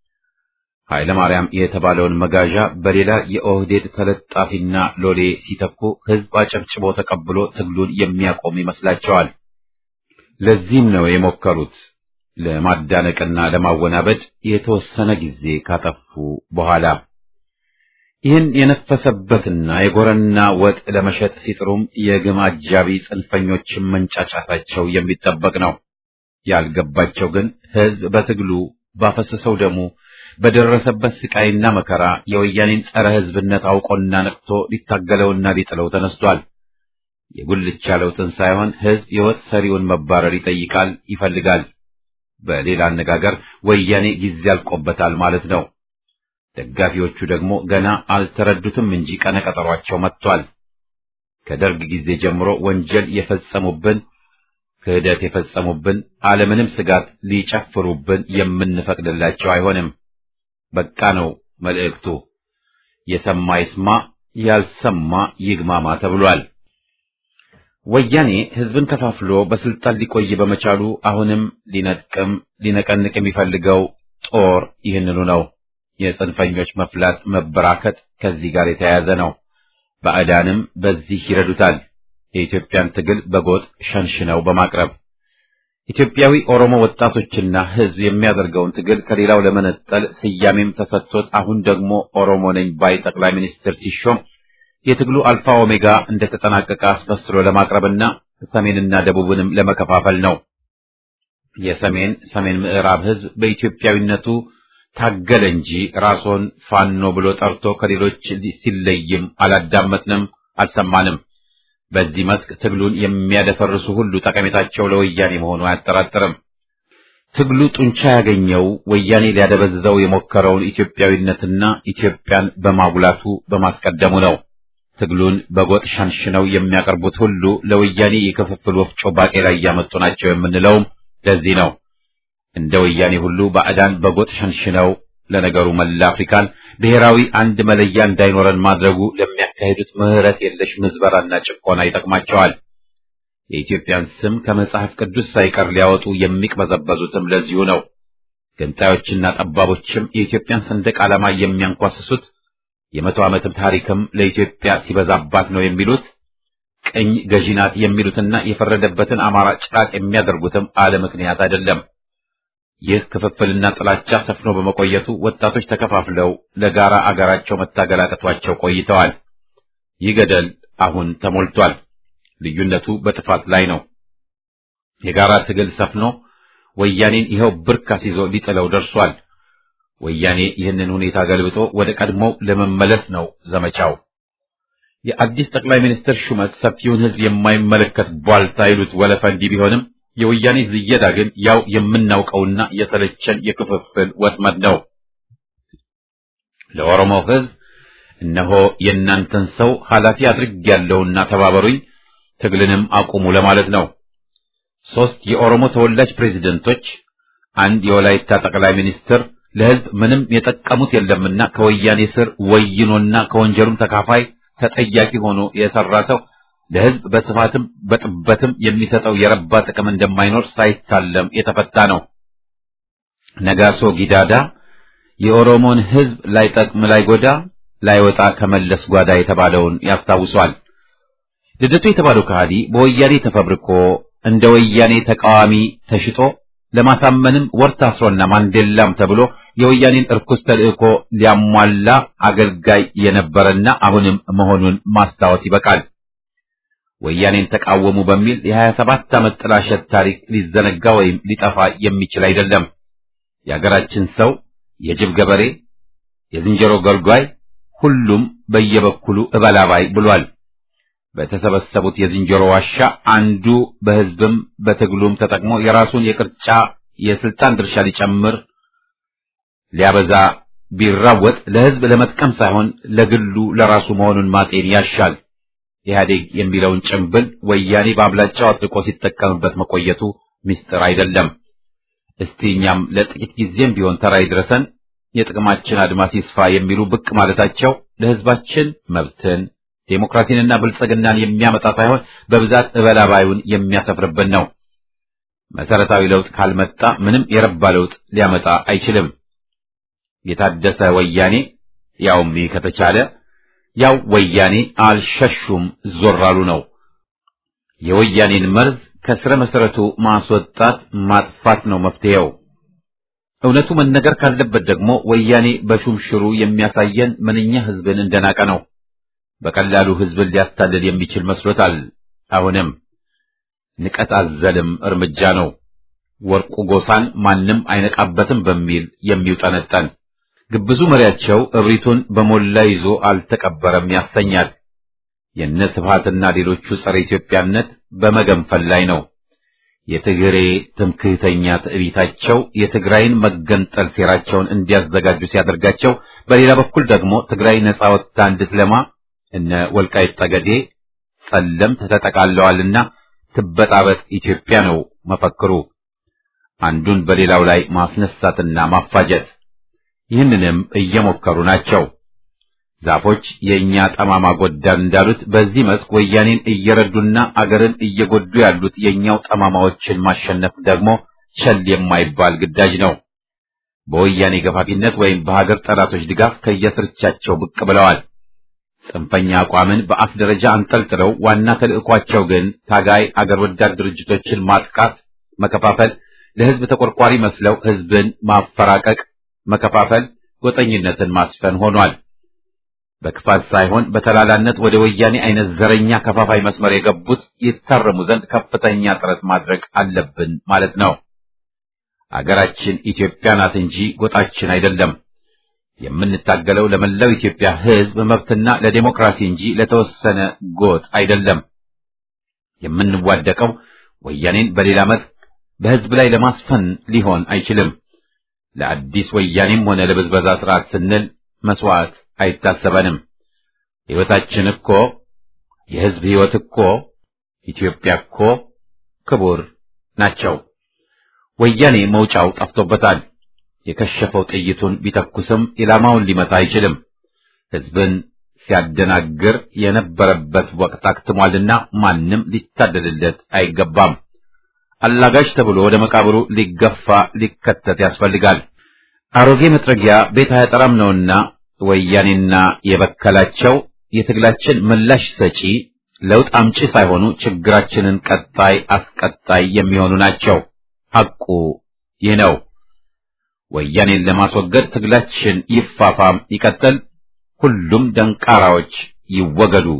ኃይለ ማርያም የተባለውን መጋዣ በሌላ የኦህዴድ ተለጣፊና ሎሌ ሲተኩ ሕዝብ አጨብጭቦ ተቀብሎ ትግሉን የሚያቆም ይመስላቸዋል። ለዚህም ነው የሞከሩት ለማዳነቅና ለማወናበድ የተወሰነ ጊዜ ካጠፉ በኋላ። ይህን የነፈሰበትና የጎረና ወጥ ለመሸጥ ሲጥሩም የግም አጃቢ ጽንፈኞችን መንጫጫታቸው የሚጠበቅ ነው። ያልገባቸው ግን ሕዝብ በትግሉ ባፈሰሰው ደሙ በደረሰበት ስቃይና መከራ የወያኔን ጸረ ሕዝብነት አውቆና ነቅቶ ሊታገለውና ሊጥለው ተነስቷል። የጉልቻ ለውጥን ሳይሆን ሕዝብ የወጥ ሰሪውን መባረር ይጠይቃል፣ ይፈልጋል። በሌላ አነጋገር ወያኔ ጊዜ አልቆበታል ማለት ነው። ደጋፊዎቹ ደግሞ ገና አልተረዱትም እንጂ ቀነቀጠሯቸው መጥቷል። ከደርግ ጊዜ ጀምሮ ወንጀል የፈጸሙብን፣ ክህደት የፈጸሙብን አለምንም ስጋት ሊጨፍሩብን የምንፈቅድላቸው አይሆንም። በቃ ነው መልእክቱ። የሰማ ይስማ፣ ያልሰማ ይግማማ ተብሏል። ወያኔ ሕዝብን ከፋፍሎ በስልጣን ሊቆይ በመቻሉ አሁንም ሊነጥቅም ሊነቀንቅ የሚፈልገው ጦር ይህንኑ ነው። የጽንፈኞች መፍላት መበራከት ከዚህ ጋር የተያያዘ ነው። ባዕዳንም በዚህ ይረዱታል። የኢትዮጵያን ትግል በጎጥ ሸንሽነው በማቅረብ ኢትዮጵያዊ ኦሮሞ ወጣቶችና ሕዝብ የሚያደርገውን ትግል ከሌላው ለመነጠል ስያሜም ተሰጥቶት አሁን ደግሞ ኦሮሞ ነኝ ባይ ጠቅላይ ሚኒስትር ሲሾም የትግሉ አልፋ ኦሜጋ እንደተጠናቀቀ አስመስሎ ለማቅረብና ሰሜንና ደቡብንም ለመከፋፈል ነው። የሰሜን ምዕራብ ሕዝብ በኢትዮጵያዊነቱ ታገለ እንጂ ራስዎን ፋኖ ብሎ ጠርቶ ከሌሎች ሲለይም አላዳመጥንም፣ አልሰማንም። በዚህ መስክ ትግሉን የሚያደፈርሱ ሁሉ ጠቀሜታቸው ለወያኔ መሆኑ አያጠራጥርም። ትግሉ ጡንቻ ያገኘው ወያኔ ሊያደበዝዘው የሞከረውን ኢትዮጵያዊነትና ኢትዮጵያን በማጉላቱ በማስቀደሙ ነው። ትግሉን በጎጥ ሸንሽነው የሚያቀርቡት ሁሉ ለወያኔ የክፍፍል ወፍጮ ባቄላ እያመጡ ናቸው የምንለውም ለዚህ ነው። እንደ ወያኔ ሁሉ ባዕዳን በጎጥ ሸንሽነው ለነገሩ መላ አፍሪካን ብሔራዊ አንድ መለያ እንዳይኖረን ማድረጉ ለሚያካሂዱት ምህረት የለሽ ምዝበራና ጭቆና ይጠቅማቸዋል። የኢትዮጵያን ስም ከመጽሐፍ ቅዱስ ሳይቀር ሊያወጡ የሚቅበዘበዙትም ለዚሁ ነው። ገንጣዮችና ጠባቦችም የኢትዮጵያን ሰንደቅ ዓላማ የሚያንኳስሱት የመቶ ዓመትም ታሪክም ለኢትዮጵያ ሲበዛባት ነው የሚሉት ቅኝ ገዢናት የሚሉትና የፈረደበትን አማራ ጭራቅ የሚያደርጉትም አለ ምክንያት አይደለም። ይህ ክፍፍልና ጥላቻ ሰፍኖ በመቆየቱ ወጣቶች ተከፋፍለው ለጋራ አገራቸው መታገል አቅቷቸው ቆይተዋል። ይህ ገደል አሁን ተሞልቷል። ልዩነቱ በጥፋት ላይ ነው። የጋራ ትግል ሰፍኖ ወያኔን ይኸው ብርክ አስይዞ ሊጥለው ደርሷል። ወያኔ ይህንን ሁኔታ ገልብጦ ወደ ቀድሞው ለመመለስ ነው ዘመቻው። የአዲስ ጠቅላይ ሚኒስትር ሹመት ሰፊውን ሕዝብ የማይመለከት ቧልታ ይሉት ወለፈንዲ ቢሆንም የወያኔ ዝየዳ ግን ያው የምናውቀውና የተለቸን የክፍፍል ወጥመድ ነው። ለኦሮሞ ሕዝብ እነሆ የእናንተን ሰው ኃላፊ አድርጌያለሁና ተባበሩኝ፣ ትግልንም አቁሙ ለማለት ነው። 3 የኦሮሞ ተወላጅ ፕሬዝደንቶች፣ 1 የወላይታ ጠቅላይ ሚኒስትር ለሕዝብ ምንም የጠቀሙት የለምና ከወያኔ ስር ወይኖና ከወንጀሉም ተካፋይ ተጠያቂ ሆኖ የሰራ ሰው ለሕዝብ በስፋትም በጥበትም የሚሰጠው የረባ ጥቅም እንደማይኖር ሳይታለም የተፈታ ነው። ነጋሶ ጊዳዳ የኦሮሞን ሕዝብ ላይጠቅም ላይጎዳ ላይወጣ ከመለስ ጓዳ የተባለውን ያስታውሷል። ልደቱ የተባለው ከሃዲ በወያኔ ተፈብርኮ እንደ ወያኔ ተቃዋሚ ተሽጦ ለማሳመንም ወር ታስሮና ማንዴላም ተብሎ የወያኔን እርኩስ ተልእኮ ሊያሟላ አገልጋይ የነበረና አሁንም መሆኑን ማስታወስ ይበቃል። ወያኔን ተቃወሙ በሚል የ27 ዓመት ጥላሸት ታሪክ ሊዘነጋ ወይም ሊጠፋ የሚችል አይደለም። የሀገራችን ሰው የጅብ ገበሬ፣ የዝንጀሮ ገልጓይ፣ ሁሉም በየበኩሉ እበላባይ ብሏል። በተሰበሰቡት የዝንጀሮ ዋሻ አንዱ በህዝብም በትግሉም ተጠቅሞ የራሱን የቅርጫ የስልጣን ድርሻ ሊጨምር ሊያበዛ ቢራወጥ ለህዝብ ለመጥቀም ሳይሆን ለግሉ ለራሱ መሆኑን ማጤን ያሻል። ኢህአዴግ የሚለውን ጭምብል ወያኔ በአብላጫው አጥቆ ሲጠቀምበት መቆየቱ ምስጢር አይደለም። እስቲ እኛም ለጥቂት ጊዜም ቢሆን ተራ ይድረሰን፣ የጥቅማችን አድማስ ይስፋ የሚሉ ብቅ ማለታቸው ለህዝባችን መብትን ዴሞክራሲንና ብልጽግናን የሚያመጣ ሳይሆን በብዛት እበላባዩን የሚያሰፍርብን ነው። መሰረታዊ ለውጥ ካልመጣ ምንም የረባ ለውጥ ሊያመጣ አይችልም። የታደሰ ወያኔ ያውም ከተቻለ ያው ወያኔ አልሸሹም ዞር አሉ ነው። የወያኔን መርዝ ከስረ መሰረቱ ማስወጣት ማጥፋት ነው መፍትሄው። እውነቱ መነገር ካለበት ደግሞ ወያኔ በሹምሽሩ የሚያሳየን ምንኛ ህዝብን እንደናቀ ነው። በቀላሉ ህዝብን ሊያታልል የሚችል መስሎታል። አሁንም ንቀት አዘልም እርምጃ ነው። ወርቁ ጎሳን ማንም አይነቃበትም በሚል የሚውጠነጠን ግብዙ መሪያቸው እብሪቱን በሞላ ይዞ አልተቀበረም ያሰኛል። የነ ስብሃትና ሌሎቹ ጸረ ኢትዮጵያነት በመገንፈል ላይ ነው። የትግሬ ትምክህተኛ ትዕቢታቸው የትግራይን መገንጠል ሴራቸውን እንዲያዘጋጁ ሲያደርጋቸው፣ በሌላ በኩል ደግሞ ትግራይ ነጻ ወጥታ እንድትለማ እነ ወልቃይት ጠገዴ ጸለምት ተጠቃለዋልና ትበጣበጥ ኢትዮጵያ ነው መፈክሩ። አንዱን በሌላው ላይ ማስነሳትና ማፋጀት፣ ይህንንም እየሞከሩ ናቸው። ዛፎች የኛ ጠማማ ጎዳን እንዳሉት በዚህ መስክ ወያኔን እየረዱና አገርን እየጎዱ ያሉት የኛው ጠማማዎችን ማሸነፍ ደግሞ ቸል የማይባል ግዳጅ ነው። በወያኔ ገፋፊነት ወይም በሀገር ጠላቶች ድጋፍ ከየስርቻቸው ብቅ ብለዋል። ጽንፈኛ አቋምን በአፍ ደረጃ አንጠልጥለው ዋና ተልዕኳቸው ግን ታጋይ አገር ወዳድ ድርጅቶችን ማጥቃት፣ መከፋፈል፣ ለህዝብ ተቆርቋሪ መስለው ህዝብን ማፈራቀቅ፣ መከፋፈል፣ ጎጠኝነትን ማስፈን ሆኗል። በክፋት ሳይሆን በተላላነት ወደ ወያኔ አይነት ዘረኛ ከፋፋይ መስመር የገቡት ይታረሙ ዘንድ ከፍተኛ ጥረት ማድረግ አለብን ማለት ነው። አገራችን ኢትዮጵያ ናት እንጂ ጎጣችን አይደለም። የምንታገለው ለመላው ኢትዮጵያ ህዝብ መብትና ለዲሞክራሲ እንጂ ለተወሰነ ጎጥ አይደለም። የምንዋደቀው ወያኔን በሌላ መልክ በህዝብ ላይ ለማስፈን ሊሆን አይችልም። ለአዲስ ወያኔም ሆነ ለብዝበዛ ስርዓት ስንል መስዋዕት አይታሰበንም። ህይወታችን እኮ የህዝብ ህይወት እኮ ኢትዮጵያ እኮ ክቡር ናቸው። ወያኔ መውጫው ጠፍቶበታል። የከሸፈው ጥይቱን ቢተኩስም ኢላማውን ሊመታ አይችልም። ህዝብን ሲያደናግር የነበረበት ወቅት አክትሟልና ማንም ሊታደልለት አይገባም። አላጋሽ ተብሎ ወደ መቃብሩ ሊገፋ ሊከተት ያስፈልጋል። አሮጌ መጥረጊያ ቤት አያጠራም ነውና ወያኔና የበከላቸው የትግላችን ምላሽ ሰጪ ለውጥ አምጪ ሳይሆኑ ችግራችንን ቀጣይ አስቀጣይ የሚሆኑ ናቸው። ሐቁ ይህ ነው። ወያኔን ለማስወገድ ትግላችን ይፋፋም ይቀጥል። ሁሉም ደንቃራዎች ይወገዱ።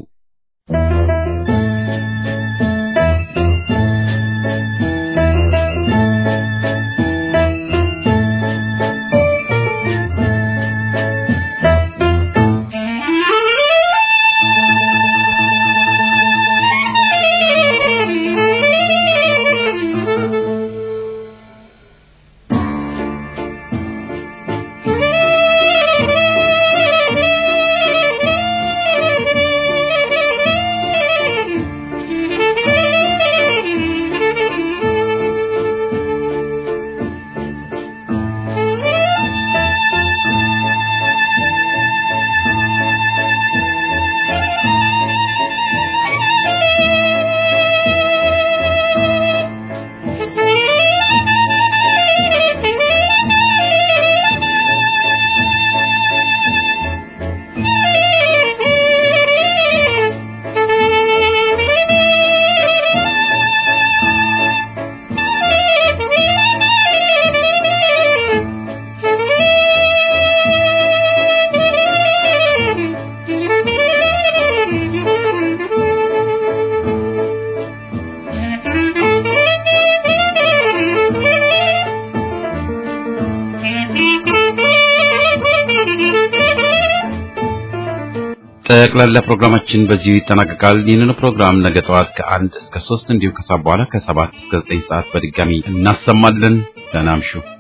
ጠቅላላ ፕሮግራማችን በዚሁ ይጠናቀቃል። ይህንን ፕሮግራም ነገ ጠዋት ከ1 እስከ 3 እንዲሁም ከሰዓት በኋላ ከ7 እስከ 9 ሰዓት በድጋሚ እናሰማለን። ደህና እምሹ።